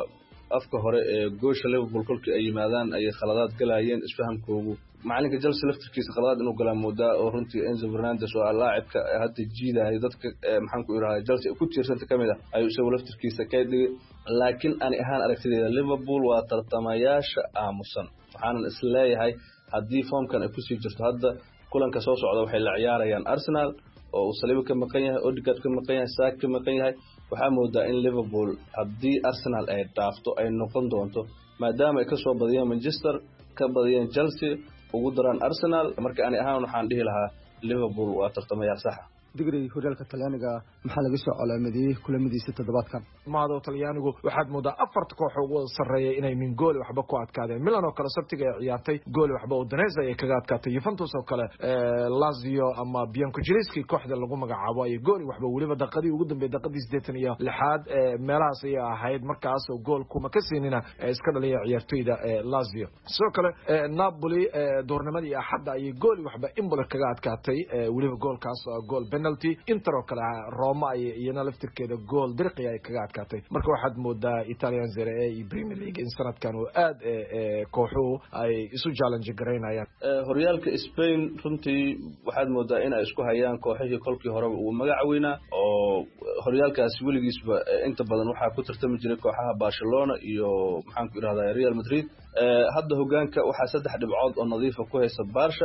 afka hore ee goosha Liverpool kulkii ay yimaadaan ay khaladaad galayeen isfahamkoodu macalinka Chelsea laftirkiisa khaladaad inuu galaa moodaa oo runtii Enzo Fernandez oo laacibka hadda jiidahay dadka maxaan ku iraahdaa Chelsea ku tiirsanta kamid ah ayuu isagu laftirkiisa ka dhigay laakiin ani ahaan aragtidayda Liverpool waa tartamayaasha aamusan waxaan isleeyahay haddii foomkan ay ku sii jirto hadda kulanka soo socda waxay la ciyaarayaan Arsenal oo Saliba ka maqan yahay Odegaard ka maqan yahay Saka ka maqan yahay waxaa moodaa in Liverpool haddii Arsenal ay dhaafto ay noqon doonto maadaama ay ka soo badiyeen Manchester ka badiyeen Chelsea ugu daraan Arsenal marka ani ahaan waxaan dhihi lahaa Liverpool waa tartamayaal sax ah Digrey horyaalka Talyaaniga maxaa laga soo calaamadiyay kulamadiisa toddobaadkan maado Talyaanigu waxaad moodaa afarta koox ugu sareeyay inay min gool waxba ku adkaadeen Milan oo kale sabtiga ay ciyaartay gool waxba oo Udinese ay kaga adkaatay Juventus oo kale Lazio ama Bianconcelli kooxda lagu magacaabo ay gool waxba waliba daqiiqadii ugu dambeeyay daqiiqadii siddeetan iyo lixaad meelahaas ay ahayd markaas oo gool kuma ka siinina iska dhaliyay ciyaartoyda Lazio sidoo kale Napoli doornimadii axadda ay gool waxba Empoli kaga adkaatay waliba goolkaas gool penalty Inter oo kale Roma ay iyana laftirkeeda gool dirqi ay kaga adkaatay marka waxaad moodaa Italian Serie A iyo Premier League in sanadkan oo aad kooxuhu ay isu challenge gareynayaan horyaalka Spain runtii waxaad moodaa in ay isku hayaan kooxihii kolkii hore uu magac weynaa oo horyaalkaas weligiisba inta badan waxaa ku tartami jiray kooxaha Barcelona iyo maxaan ku iraahdaa Real Madrid hadda hogaanka waxaa saddex dhibcood oo nadiif ah ku haysta Barca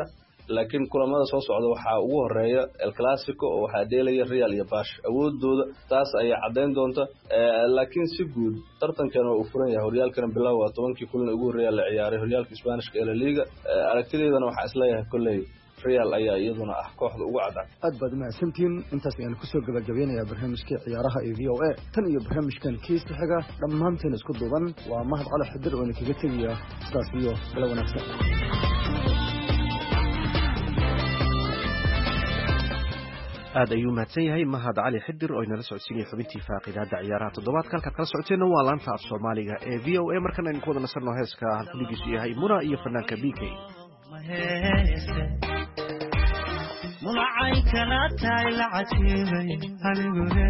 laakiin kulamada soo socda waxaa ugu horeeya El Clasico oo waxaa dheelaya Real iyo Bash awoodooda taas ayaa cadeyn doonta laakiin si guud tartankan uu furan yahay horyaalkan bilow waa tobankii kulan ugu horeeya la ciyaaray horyaalka Isbaanishka ee La Liga aragtideedana waxa isleeyahay kulay Real ayaa iyaduna ah kooxda ugu cadcad aad baad mahadsantiin intaas ayaan ku soo gabagabeynayaa barnaamijka ciyaaraha ee V O A tan iyo barnaamijkan kiisa xiga dhammaanteen isku duuban waa Mahad Cali Xidir oo kaga tagaya sidaas iyo bala wanaagsan aad ayuu mahadsan yahay Mahad Cali Xidir oo inala socodsiinaya xubintii faaqidaada ciyaaraha toddobaadka halkaad kala socoteena waa laanta af Soomaaliga ee V O A markan aynu ku wada nasarno heeska halkuligiisu yahay Muna iyo fanaanka B K mulacay kala tahay la catiibay anigune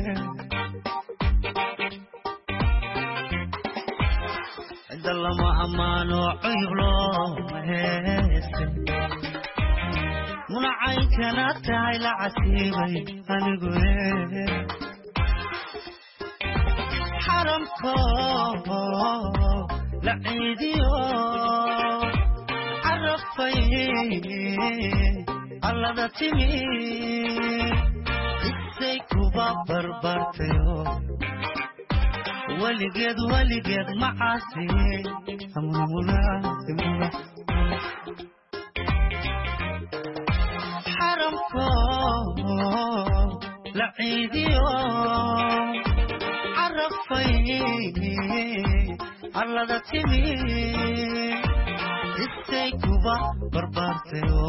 inta lama ammaano cuyub looma heese mulacay kala tahay la catiibay anigune xaramko la ciidiyo carafay allada timi isay kuba barbartayo weligeed weligeed macaasi xaramko la ciidiyo carafay allada timi isay kuba barbartayo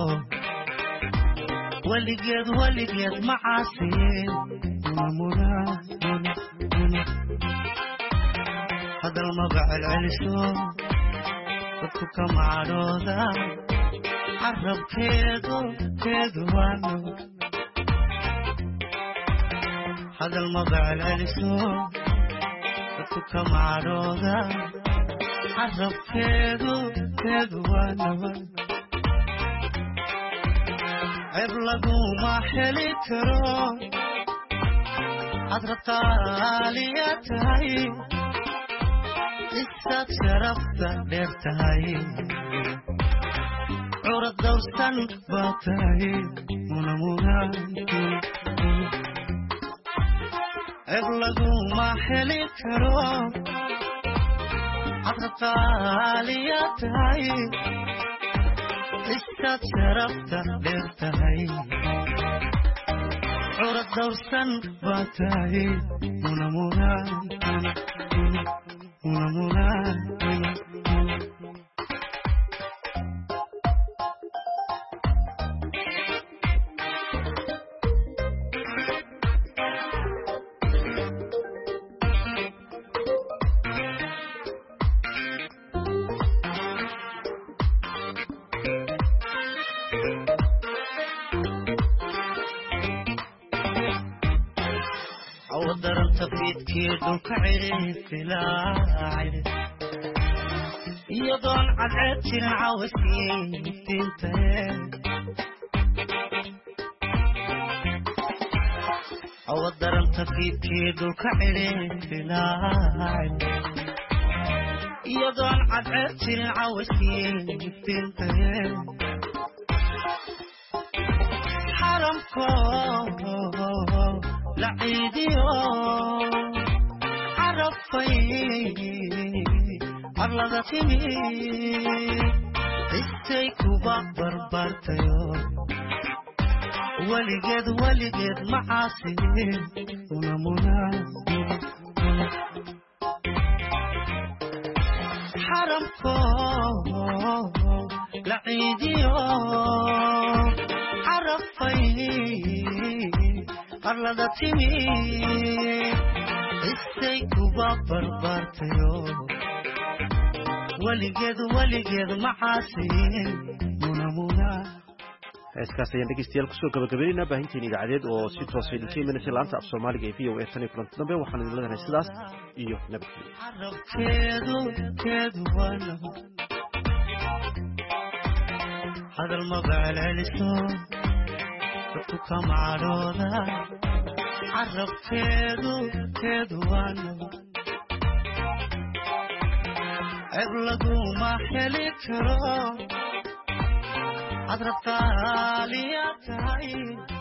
weligeed weligeed macaasi hadal magacal celiso dadku ka macadhooda carabkeedu keedu waano hadal magacal celiso dadku ka macadhooda carabkeedu keedu waano عيب لقوما حلي كرو عطرة عاليتهاي إسات شرفت ليرتهاي عورد دوستان باتهاي منا منا عيب لقوما حلي كرو عطرة عاليتهاي إسكات شرفت ليرتهاي عورد دورسان باتهاي منا منا منا منا دولك عرف لاعب يضل عدت العوسين تنتهي أودر انت فيك دولك عرف لاعب يضل عدت العوسين تنتهي حرمكم لعيديو عرفي أرلغة تمي استيكو بربرتيو ولقد ولقد معاصي ونمونا حرمكو لعيديو عرفي أرلغة تمي استيكو بربرتيو ولقد ولقد معاصي منمونا heeskaas ayaan dhegeystayaal kusoo gabagabeynayna baahinteena idaacadeed oo si toos ah idinka imanaysa laanta af Soomaaliga ee V O A tan iyo kulanti dambe waxaan idin leeyahay sidaas iyo nabadgelyo hadal magacal celiso dadku ka macadhooda carabkeedu keedu waano ceeb laguma heli karo عذرة قالي يا تاي